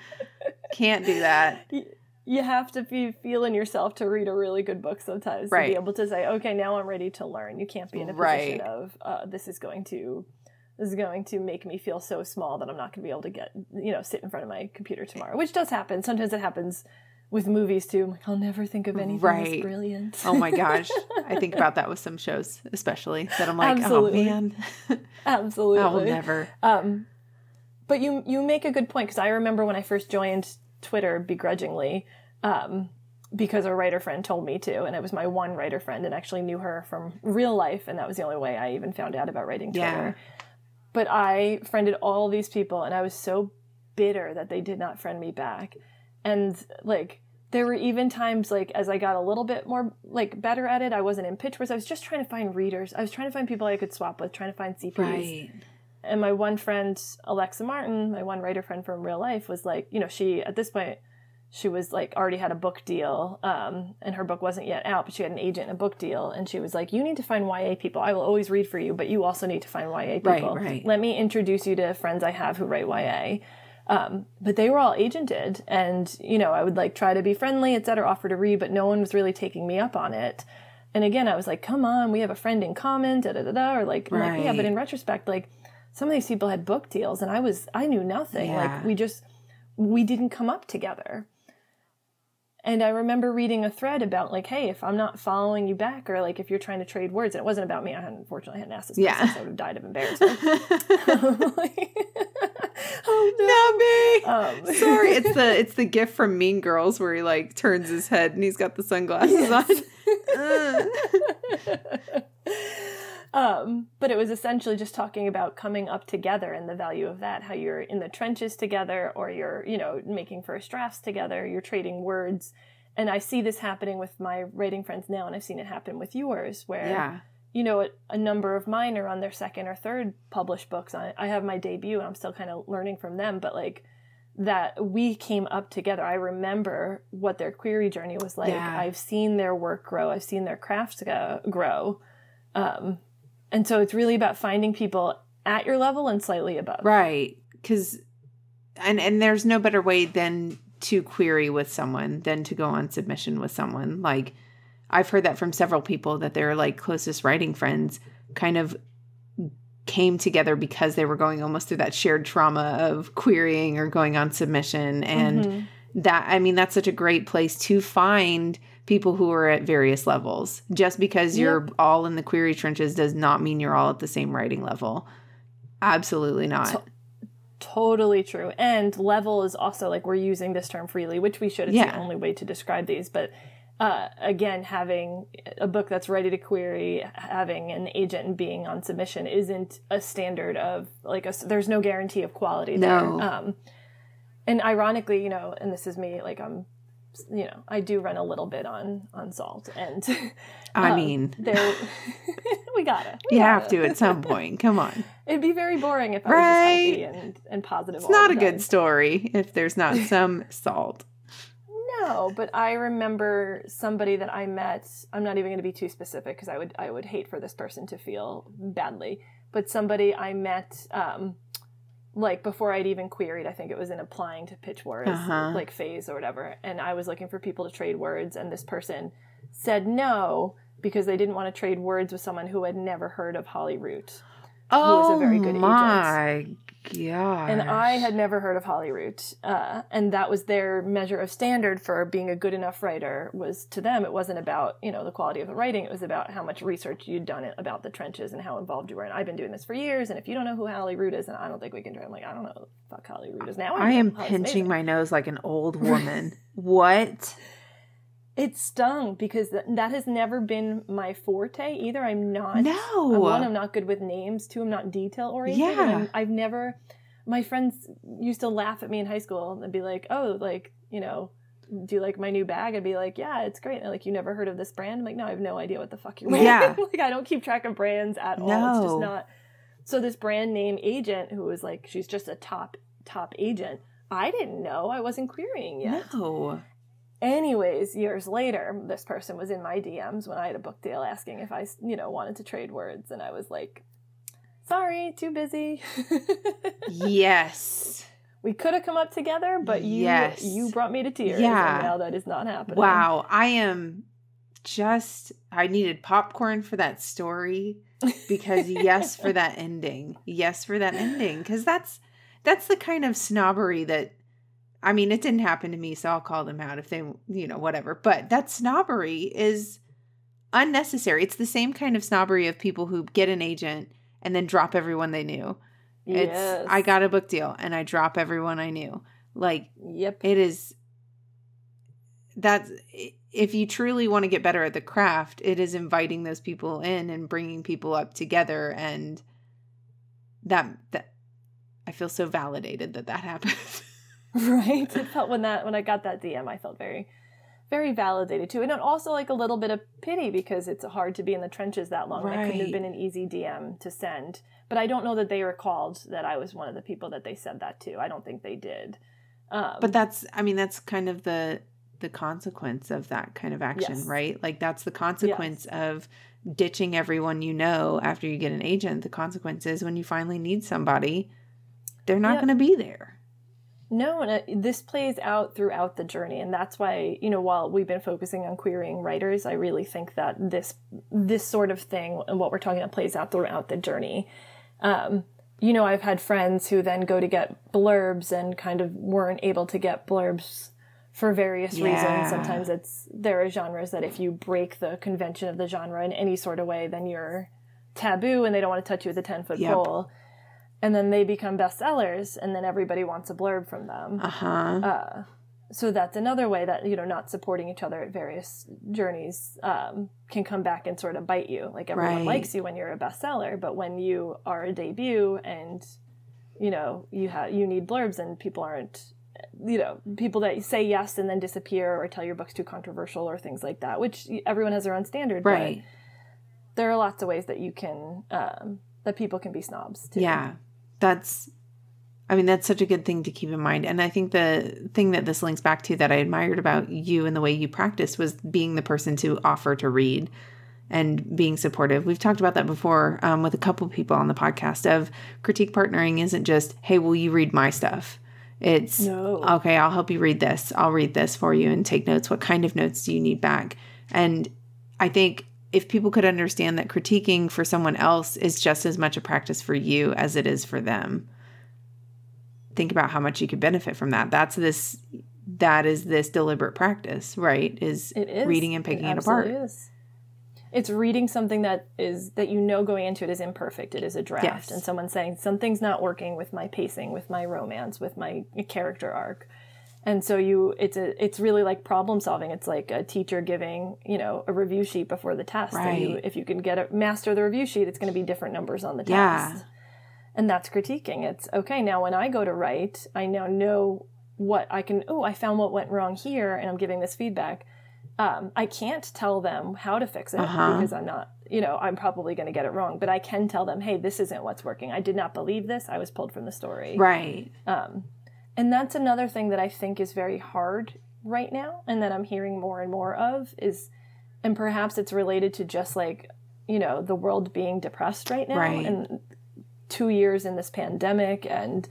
Can't do that. You have to be feeling yourself to read a really good book sometimes to be able to say, okay, now I'm ready to learn. You can't be in a position of this is going to make me feel so small that I'm not going to be able to get sit in front of my computer tomorrow, which does happen. Sometimes it happens with movies too. I'm like, I'll never think of anything that's brilliant. Oh my gosh. I think about that with some shows, especially, that I'm like, Absolutely. Oh man. Absolutely. I will never. But you make a good point, because I remember when I first joined Twitter begrudgingly, because a writer friend told me to, and it was my one writer friend, and actually knew her from real life, and that was the only way I even found out about writing Twitter. But I friended all these people, and I was so bitter that they did not friend me back. And there were even times as I got a little bit more better at it, I wasn't in Pitch Wars. I was just trying to find readers. I was trying to find people I could swap with, trying to find CPs. Right. And my one friend, Alexa Martin, my one writer friend from real life, was she, at this point, she was already had a book deal, and her book wasn't yet out, but she had an agent and a book deal. And she was like, you need to find YA people. I will always read for you, but you also need to find YA people. Right. Let me introduce you to friends I have who write YA. But they were all agented, and, I would try to be friendly, et cetera, offer to read, but no one was really taking me up on it. And again, I was like, come on, we have a friend in common, or yeah, but in retrospect, some of these people had book deals, and I knew nothing. Yeah. We didn't come up together. And I remember reading a thread about hey, if I'm not following you back, or if you're trying to trade words, and it wasn't about me. I unfortunately hadn't asked this question, so I would have died of embarrassment. Oh no. Not me. Sorry, it's the gift from Mean Girls where he like turns his head and he's got the sunglasses on. But it was essentially just talking about coming up together and the value of that, how you're in the trenches together, or you're, making first drafts together, you're trading words. And I see this happening with my writing friends now, and I've seen it happen with yours, where, a number of mine are on their second or third published books. I have my debut, and I'm still kind of learning from them, but like that we came up together. I remember what their query journey was like. Yeah. I've seen their work grow. I've seen their crafts grow. And so it's really about finding people at your level and slightly above. Right. Because, and there's no better way than to query with someone than to go on submission with someone. Like, I've heard that from several people that their like closest writing friends kind of came together because they were going almost through that shared trauma of querying or going on submission. And that's such a great place to find people who are at various levels. Just because you're all in the query trenches does not mean you're all at the same writing level. Absolutely not. Totally true. And level is also, like, we're using this term freely, which we should. It's the only way to describe these. But again, having a book that's ready to query, having an agent and being on submission isn't a standard of, like, there's no guarantee of quality there. No. And ironically, and this is me, like, I do run a little bit on salt, and there we gotta. You have to at some point. Come on. It'd be very boring if I was just healthy and positive. It's not a good story if there's not some salt. No, but I remember somebody that I met. I'm not even going to be too specific because I would hate for this person to feel badly. But somebody I met. Like before I'd even queried, I think it was in applying to Pitch Wars, like phase or whatever. And I was looking for people to trade words. And this person said no, because they didn't want to trade words with someone who had never heard of Holly Root. Who was a very good agent. My God. And I had never heard of Holly Root. And that was their measure of standard for being a good enough writer. Was to them, it wasn't about, the quality of the writing. It was about how much research you'd done about the trenches and how involved you were. And I've been doing this for years. And if you don't know who Holly Root is, and I don't think we can try. I'm like, I don't know who the fuck Holly Root is now. I am pinching my nose like an old woman. What? It stung because that has never been my forte either. I'm not. No. One, I'm not good with names. Two, I'm not detail oriented. Yeah. I've never. My friends used to laugh at me in high school and be like, "Oh, like, do you like my new bag?" I'd be like, "Yeah, it's great." And like, "You never heard of this brand?" I'm like, "No, I have no idea what the fuck you're wearing." Yeah. Like, I don't keep track of brands at all. No. It's just not. So this brand name agent who was like, she's just a top agent. I didn't know. I wasn't querying yet. No. Anyways, years later, this person was in my DMs when I had a book deal asking if I, wanted to trade words. And I was like, sorry, too busy. Yes. We could have come up together, but you brought me to tears. Yeah. And now that is not happening. Wow. I needed popcorn for that story because yes, for that ending. Yes, for that ending. Because that's the kind of snobbery that, it didn't happen to me, so I'll call them out if they, whatever. But that snobbery is unnecessary. It's the same kind of snobbery of people who get an agent and then drop everyone they knew. Yes. I got a book deal and I drop everyone I knew. Like, yep. It is, that's, if you truly want to get better at the craft, it is inviting those people in and bringing people up together. And that I feel so validated that happened. Right. It felt when I got that DM, I felt very, very validated too. And also like a little bit of pity because it's hard to be in the trenches that long. Right. That couldn't have been an easy DM to send. But I don't know that they recalled that I was one of the people that they said that to. I don't think they did. But that's kind of the consequence of that kind of action, yes. right? Like that's the consequence of ditching everyone after you get an agent. The consequence is when you finally need somebody, they're not going to be there. No, and this plays out throughout the journey. And that's why, while we've been focusing on querying writers, I really think that this sort of thing and what we're talking about plays out throughout the journey. I've had friends who then go to get blurbs and kind of weren't able to get blurbs for various reasons. Sometimes there are genres that if you break the convention of the genre in any sort of way, then you're taboo and they don't want to touch you with a 10-foot pole. and then they become bestsellers, and then everybody wants a blurb from them. So that's another way that, not supporting each other at various journeys can come back and sort of bite you. Like, everyone likes you when you're a bestseller, but when you are a debut and, you need blurbs, and people aren't, people that say yes and then disappear, or tell your book's too controversial or things like that, which everyone has their own standard. Right. But there are lots of ways that you can, that people can be snobs too. Yeah. That's such a good thing to keep in mind. And I think the thing that this links back to that I admired about you and the way you practice was being the person to offer to read and being supportive. We've talked about that before with a couple people on the podcast of critique partnering isn't just, hey, will you read my stuff? It's, okay, I'll help you read this. I'll read this for you and take notes. What kind of notes do you need back? And I think if people could understand that critiquing for someone else is just as much a practice for you as it is for them, think about how much you could benefit from that. That is this deliberate practice, right? It is reading and picking it apart. Is. It's reading something that going into it is imperfect. It is a draft. Yes. And someone saying something's not working with my pacing, with my romance, with my character arc. And so it's really like problem solving. It's like a teacher giving, a review sheet before the test. Right. And if you can master the review sheet, it's going to be different numbers on the test. Yeah. And that's critiquing. It's okay. Now, when I go to write, I now know what I can, I found what went wrong here, and I'm giving this feedback. I can't tell them how to fix it because I'm not, I'm probably going to get it wrong, but I can tell them, hey, this isn't what's working. I did not believe this. I was pulled from the story. Right. And that's another thing that I think is very hard right now, and that I'm hearing more and more of and perhaps it's related to just like, the world being depressed right now. Right. And 2 years in this pandemic, and,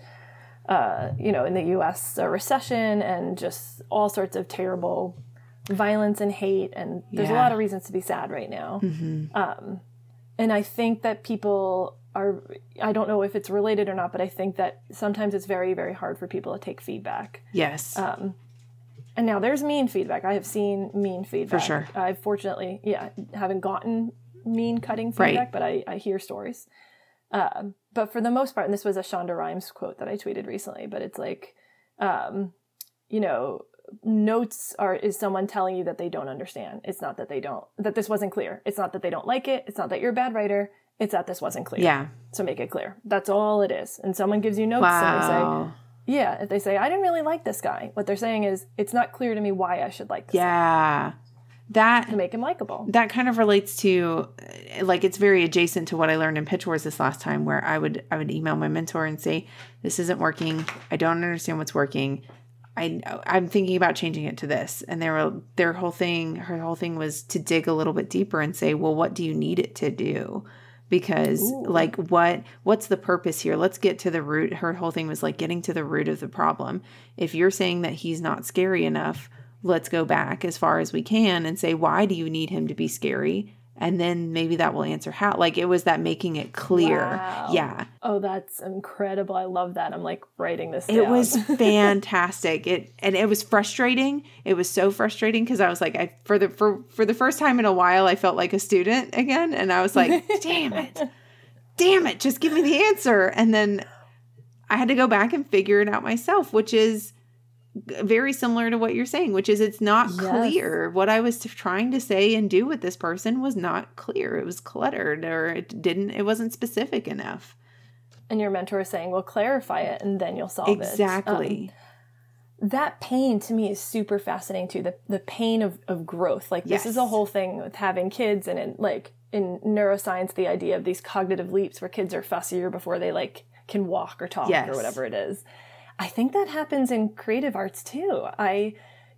in the U.S. a recession, and just all sorts of terrible violence and hate. And there's a lot of reasons to be sad right now. Mm-hmm. And I think that people I don't know if it's related or not, but I think that sometimes it's very, very hard for people to take feedback. Yes. And now there's mean feedback. I have seen mean feedback. For sure. I've fortunately, haven't gotten mean cutting feedback, but I hear stories. But for the most part, and this was a Shonda Rhimes quote that I tweeted recently, but it's like, notes is someone telling you that they don't understand. It's not that that this wasn't clear. It's not that they don't like it. It's not that you're a bad writer. It's that this wasn't clear. Yeah. So make it clear. That's all it is. And someone gives you notes and they say, if they say, I didn't really like this guy, what they're saying is, it's not clear to me why I should like this guy. That to make him likable. That kind of relates to, like, it's very adjacent to what I learned in Pitch Wars this last time, where I would email my mentor and say, this isn't working. I don't understand what's working. I'm thinking about changing it to this. And her whole thing was to dig a little bit deeper and say, well, what do you need it to do? Because like, what's the purpose here? Let's get to the root. Her whole thing was like getting to the root of the problem. If you're saying that he's not scary enough, let's go back as far as we can and say, why do you need him to be scary? And then maybe that will answer how. Like, it was that making it clear. Wow. Yeah. Oh, that's incredible. I love that. I'm like writing this down. It was fantastic. It was frustrating. It was so frustrating because I was like, for the first time in a while, I felt like a student again. And I was like, damn it, just give me the answer. And then I had to go back and figure it out myself, which is very similar to what you're saying, which is it's not clear. What I was trying to say and do with this person was not clear. It was cluttered, or it wasn't specific enough. And your mentor is saying, well, clarify it and then you'll solve it. Exactly. That pain to me is super fascinating too. The pain of growth. Like, this is a whole thing with having kids, and in neuroscience, the idea of these cognitive leaps where kids are fussier before they can walk or talk or whatever it is. I think that happens in creative arts too. I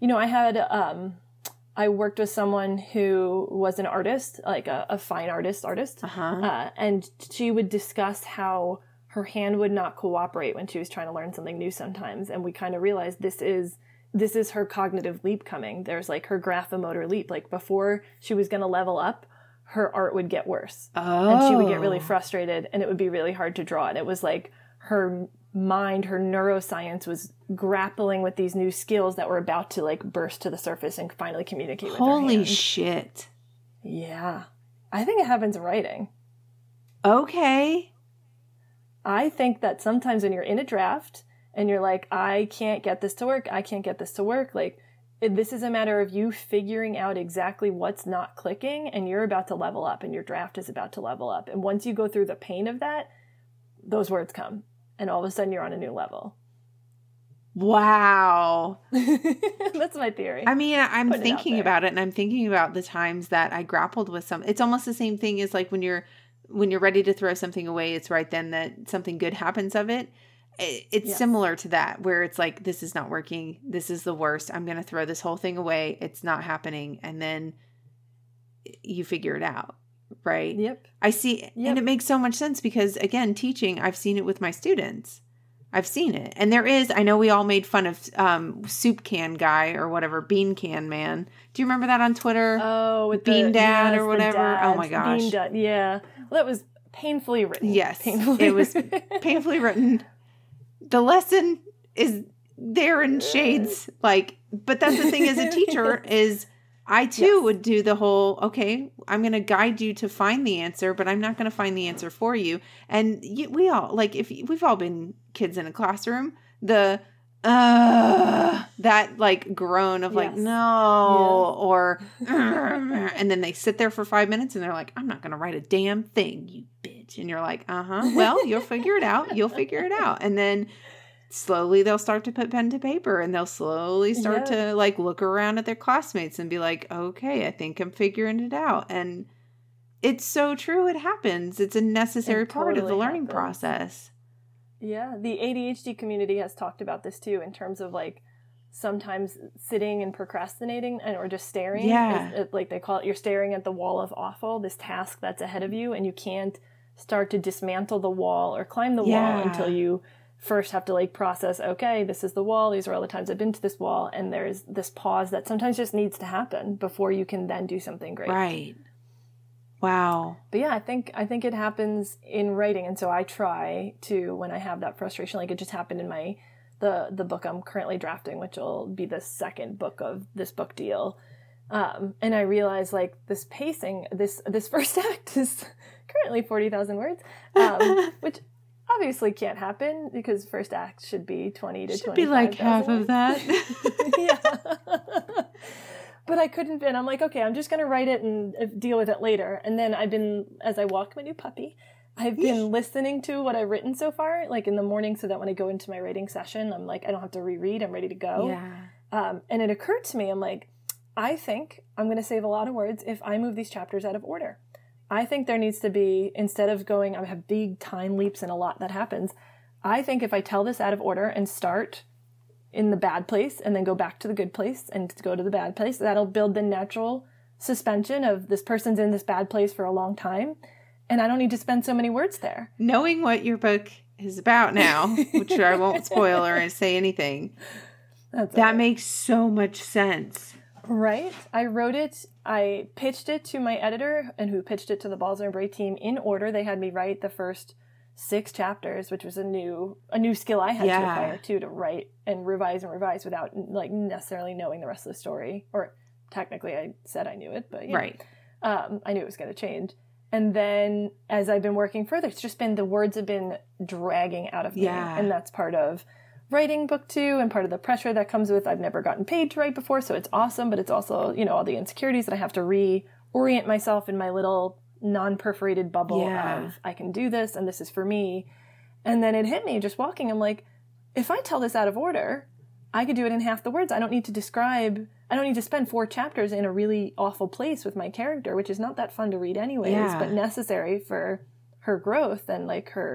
worked with someone who was an artist, like a fine artist, and she would discuss how her hand would not cooperate when she was trying to learn something new sometimes. And we kind of realized this is her cognitive leap coming. There's like her graphomotor leap. Like, before she was going to level up, her art would get worse. And she would get really frustrated, and it would be really hard to draw. And it was like her mind, her neuroscience was grappling with these new skills that were about to like burst to the surface and finally communicate with her hand. Holy shit. Yeah. I think it happens in writing. Okay. I think that sometimes when you're in a draft and you're like, I can't get this to work, like, this is a matter of you figuring out exactly what's not clicking, and you're about to level up, and your draft is about to level up. And once you go through the pain of that, those words come, and all of a sudden you're on a new level. Wow. That's my theory. I mean, I'm thinking about it, and I'm thinking about the times that I grappled with it's almost the same thing as like when you're ready to throw something away, it's right then that something good happens of it. It's similar to that, where it's like, this is not working. This is the worst. I'm going to throw this whole thing away. It's not happening. And then you figure it out. Right. Yep. I see. Yep. And it makes so much sense because, again, teaching, I've seen it with my students. I've seen it. And I know we all made fun of soup can guy or whatever, bean can man. Do you remember that on Twitter? Oh, with Bean Dad or whatever. Oh my gosh. Bean Dad. Yeah. Well, that was painfully written. Yes. It was painfully written. The lesson is there in shades. Like, but that's the thing as a teacher is I too would do the whole, okay, I'm going to guide you to find the answer, but I'm not going to find the answer for you. And we all, like, if we've all been kids in a classroom, that like groan of like, no, or, and then they sit there for 5 minutes and they're like, I'm not going to write a damn thing, you bitch. And you're like, well, you'll figure it out. You'll figure it out. And then slowly they'll start to put pen to paper and they'll slowly start to like look around at their classmates and be like, okay, I think I'm figuring it out. And it's so true. It happens. It's a necessary part of the learning process. Yeah. The ADHD community has talked about this too, in terms of like sometimes sitting and procrastinating or just staring. Yeah. Like they call it, you're staring at the wall of awful, this task that's ahead of you, and you can't start to dismantle the wall or climb the wall until you first have to like process, okay, this is the wall. These are all the times I've been to this wall. And there's this pause that sometimes just needs to happen before you can then do something great. Right. Wow. But yeah, I think it happens in writing. And so I try to, when I have that frustration, like it just happened in the book I'm currently drafting, which will be the second book of this book deal. And I realize like this pacing, this first act is currently 40,000 words, which obviously can't happen because first act should be 20 to 25,000. Should be like half of that. Yeah. But I couldn't, and I'm like, okay, I'm just going to write it and deal with it later. And then as I walk my new puppy, I've been listening to what I've written so far, like in the morning, so that when I go into my writing session, I'm like, I don't have to reread, I'm ready to go. Yeah. And it occurred to me, I'm like, I think I'm going to save a lot of words if I move these chapters out of order. I think there needs to be, instead of going, I have big time leaps and a lot that happens. I think if I tell this out of order and start in the bad place and then go back to the good place and go to the bad place, that'll build the natural suspension of this person's in this bad place for a long time. And I don't need to spend so many words there. Knowing what your book is about now, which I won't spoil or say anything, that makes so much sense. Right? I wrote it, I pitched it to my editor and who pitched it to the Balzer and Bray team in order. They had me write the first 6 chapters, which was a new skill I had to acquire too, to write and revise without like necessarily knowing the rest of the story. Or technically I said I knew it, but right. I knew it was going to change. And then as I've been working further, it's just been the words have been dragging out of me. And that's part of writing book 2 and part of the pressure that comes with I've never gotten paid to write before, so it's awesome, but it's also, all the insecurities that I have to reorient myself in my little non-perforated bubble of I can do this and this is for me. And then it hit me just walking. I'm like, if I tell this out of order, I could do it in half the words. I don't need to spend 4 chapters in a really awful place with my character, which is not that fun to read anyways, but necessary for her growth and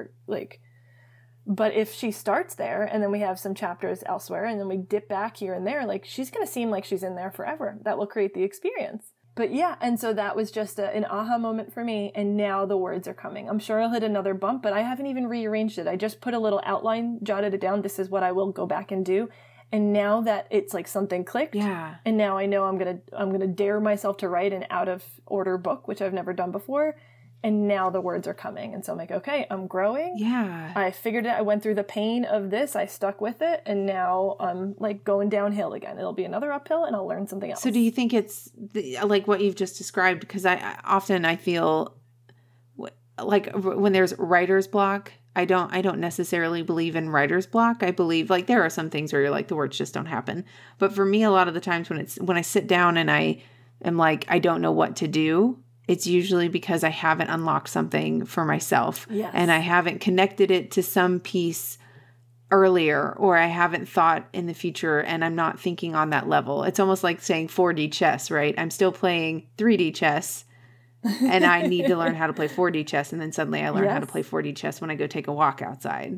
but if she starts there and then we have some chapters elsewhere and then we dip back here and there, like she's going to seem like she's in there forever. That will create the experience. But yeah, and so that was just an aha moment for me. And now the words are coming. I'm sure I'll hit another bump, but I haven't even rearranged it. I just put a little outline, jotted it down. This is what I will go back and do. And now that it's like something clicked, and now I know I'm gonna dare myself to write an out of order book, which I've never done before. And now the words are coming. And so I'm like, okay, I'm growing. Yeah. I figured it. I went through the pain of this. I stuck with it. And now I'm like going downhill again. It'll be another uphill and I'll learn something else. So do you think it's like what you've just described? Because I often feel like when there's writer's block, I don't necessarily believe in writer's block. I believe like there are some things where you're like the words just don't happen. But for me, a lot of the times when I sit down and I am like, I don't know what to do, it's usually because I haven't unlocked something for myself. Yes. And I haven't connected it to some piece earlier, or I haven't thought in the future and I'm not thinking on that level. It's almost like saying 4D chess, right? I'm still playing 3D chess and I need to learn how to play 4D chess. And then suddenly I learn how to play 4D chess when I go take a walk outside.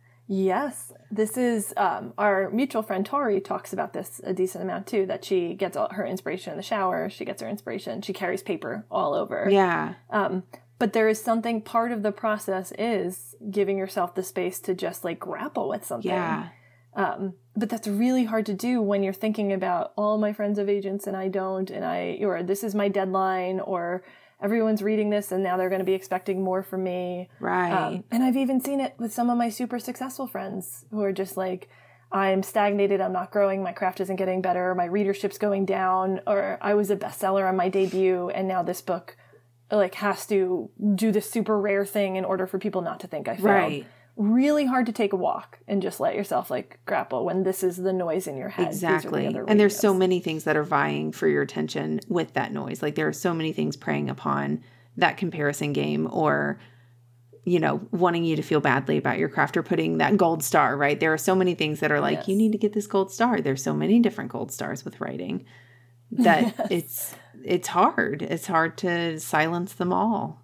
Yes. This is our mutual friend Tori talks about this a decent amount too, that she gets all her inspiration in the shower. She gets her inspiration. She carries paper all over. Yeah. But there is something, part of the process is giving yourself the space to just like grapple with something. Yeah. But that's really hard to do when you're thinking about all my friends have agents and I don't, or this is my deadline, or everyone's reading this and now they're going to be expecting more from me. Right. And I've even seen it with some of my super successful friends who are just like, I'm stagnated, I'm not growing, my craft isn't getting better, my readership's going down, or I was a bestseller on my debut and now this book like has to do this super rare thing in order for people not to think I failed. Right. Really hard to take a walk and just let yourself like grapple when this is the noise in your head. Exactly. These are the other And there's so radios. many things that are vying for your attention with that noise. Like there are so many things preying upon that comparison game, or, you know, wanting you to feel badly about your craft or putting that gold star, right? There are so many things that are like, Yes. you need to get this gold star. There's so many different gold stars with writing that it's hard. It's hard to silence them all.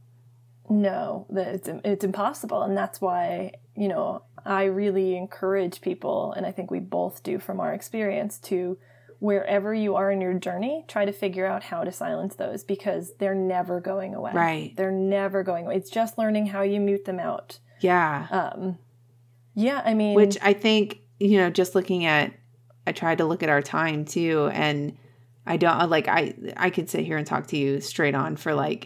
No, it's impossible. And that's why, you know, I really encourage people, and I think we both do from our experience, to wherever you are in your journey, try to figure out how to silence those, because they're never going away. Right. They're never going away. It's just learning how you mute them out. Yeah. Yeah, I mean... Which I think, you know, just looking at, I tried to look at our time too, and I don't, like, I could sit here and talk to you straight on for like,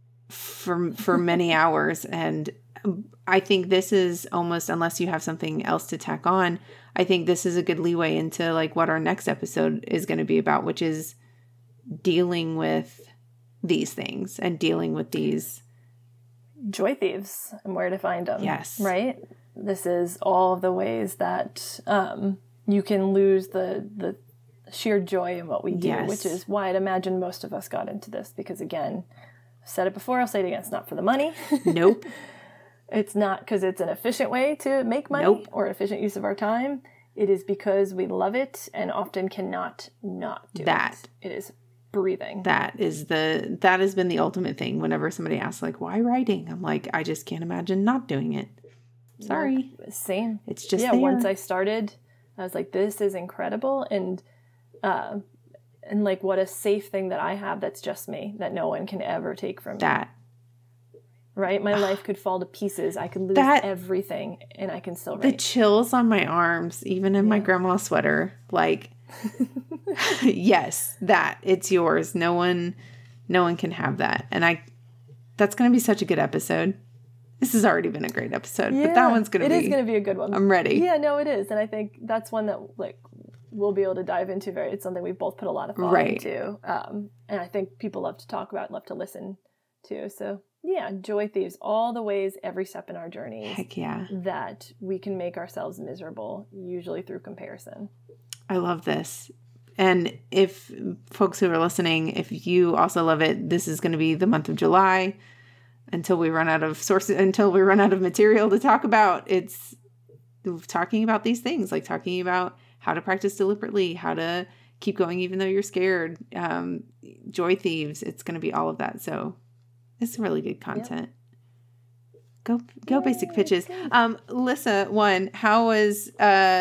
for many hours. And I think this is almost, unless you have something else to tack on, I think this is a good leeway into like what our next episode is going to be about, which is dealing with these things and dealing with these joy thieves and where to find them. Yes. Right? This is all of the ways that you can lose the sheer joy in what we do, Yes. which is why I'd imagine most of us got into this, because again, I've said it before, I'll say it again, it's not for the money. Nope. It's not because it's an efficient way to make money Nope. or efficient use of our time. It is because we love it and often cannot not do That. it. It is breathing. That has been the ultimate thing. Whenever somebody asks like, why writing? I'm like, I just can't imagine not doing it. Sorry. Same. It's just yeah, there. once I started, I was like, this is incredible. And like, what a safe thing that I have that's just me, that no one can ever take from me. That. Right? My life could fall to pieces. I could lose That- everything, and I can still The write. chills on my arms, even in my grandma's sweater, like, yes, that it's yours. No one can have that. And that's going to be such a good episode. This has already been a great episode, but that one's going to be. It is going to be a good one. I'm ready. Yeah, no, it is, and I think that's one that like we'll be able to dive into. It's something we've both put a lot of thought Right. into, and I think people love to talk about, love to listen to. So yeah, joy thieves, all the ways, every step in our journeys. Heck yeah. That we can make ourselves miserable, usually through comparison. I love this. And if folks who are listening, if you also love it, this is going to be the month of July until we run out of material to talk about. It's talking about these things, like talking about how to practice deliberately, how to keep going even though you're scared, joy thieves. It's going to be all of that. So it's really good content. Yep. Go basic pitches. Lissa, how was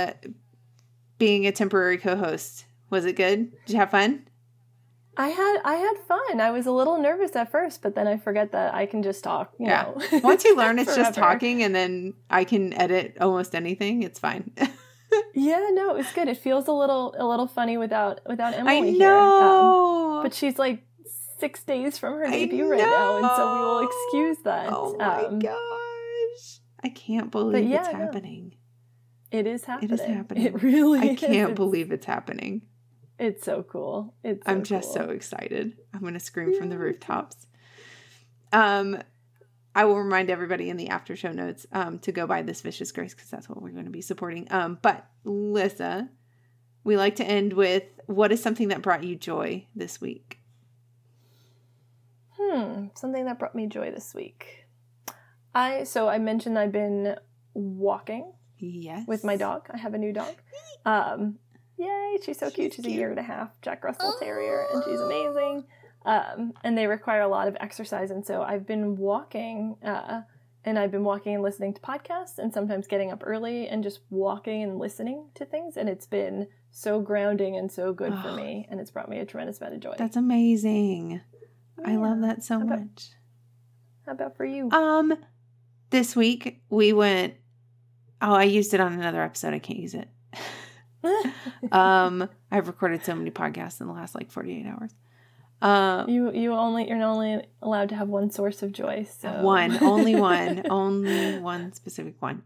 being a temporary co-host? Was it good? Did you have fun? I had fun. I was a little nervous at first, but then I forget that I can just talk. You know, Once you learn it's just forever. talking, and then I can edit almost anything. It's fine. Yeah, no, it's good. It feels a little funny without Emily I here. know. But she's like 6 days from her debut right now, and so we will excuse that. Oh my gosh. I can't believe yeah, it's no. happening. It is happening. It is happening. It really I is. can't believe it's happening. It's so cool. I'm just so excited. I'm going to scream from the rooftops. I I will remind everybody in the after show notes to go buy this Vicious Grace because that's what we're going to be supporting. But Lissa, we like to end with, what is something that brought you joy this week? Something that brought me joy this week. I mentioned I've been walking. Yes. With my dog. I have a new dog. Yay, she's so cute. She's a 1.5 year Jack Russell Terrier, and she's amazing. And they require a lot of exercise, and so I've been walking, and listening to podcasts, and sometimes getting up early and just walking and listening to things, and it's been so grounding and so good for me, and it's brought me a tremendous amount of joy. That's amazing. Yeah. I love that so much. How about for you? This week we went... Oh, I used it on another episode. I can't use it. I've recorded so many podcasts in the last 48 hours. You're only allowed to have one source of joy. So only one specific one.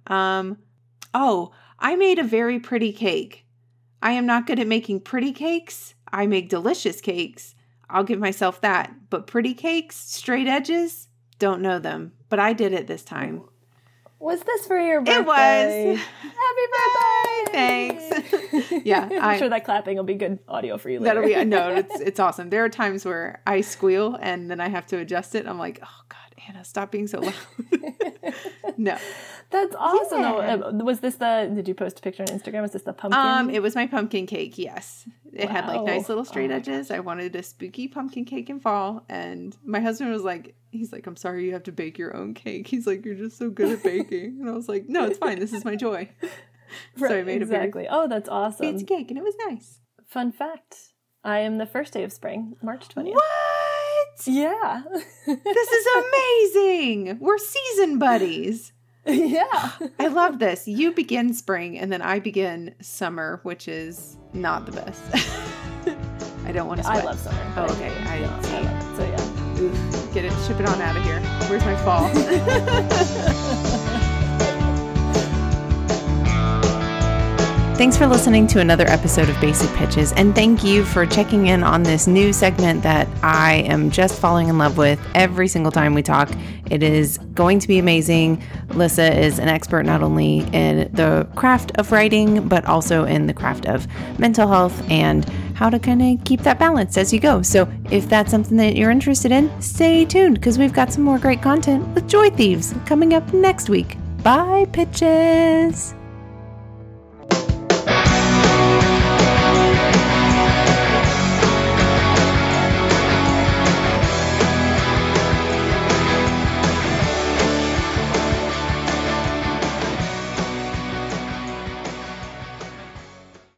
I made a very pretty cake. I am not good at making pretty cakes. I make delicious cakes. I'll give myself that. But pretty cakes, straight edges, don't know them. But I did it this time. Was this for your birthday? It was. Happy birthday! Thanks. Yeah. I'm sure that clapping will be good audio for you later. It's awesome. There are times where I squeal and then I have to adjust it. I'm like, oh God, Anna, stop being so loud. No. That's awesome. Yeah. Did you post a picture on Instagram? Was this the pumpkin? It was my pumpkin cake, yes. It had nice little straight edges. Gosh. I wanted a spooky pumpkin cake in fall. And my husband was like, I'm sorry you have to bake your own cake. He's like, you're just so good at baking. And I was like, no, it's fine. This is my joy. Right, so I made exactly. Oh, that's awesome. Fancy cake, and it was nice. Fun fact. I am the first day of spring, March 20th. What? Yeah. This is amazing. We're season buddies. Yeah. I love this. You begin spring, and then I begin summer, which is not the best. I don't want to sweat. I love summer. Oh, okay. I love it. So, yeah. Oof. Get it. Ship it on out of here. Where's my fall? Thanks for listening to another episode of Basic Pitches, and thank you for checking in on this new segment that I am just falling in love with every single time we talk. It is going to be amazing. Lissa is an expert not only in the craft of writing, but also in the craft of mental health and how to kind of keep that balance as you go. So if that's something that you're interested in, stay tuned because we've got some more great content with Joy Thieves coming up next week. Bye, Pitches!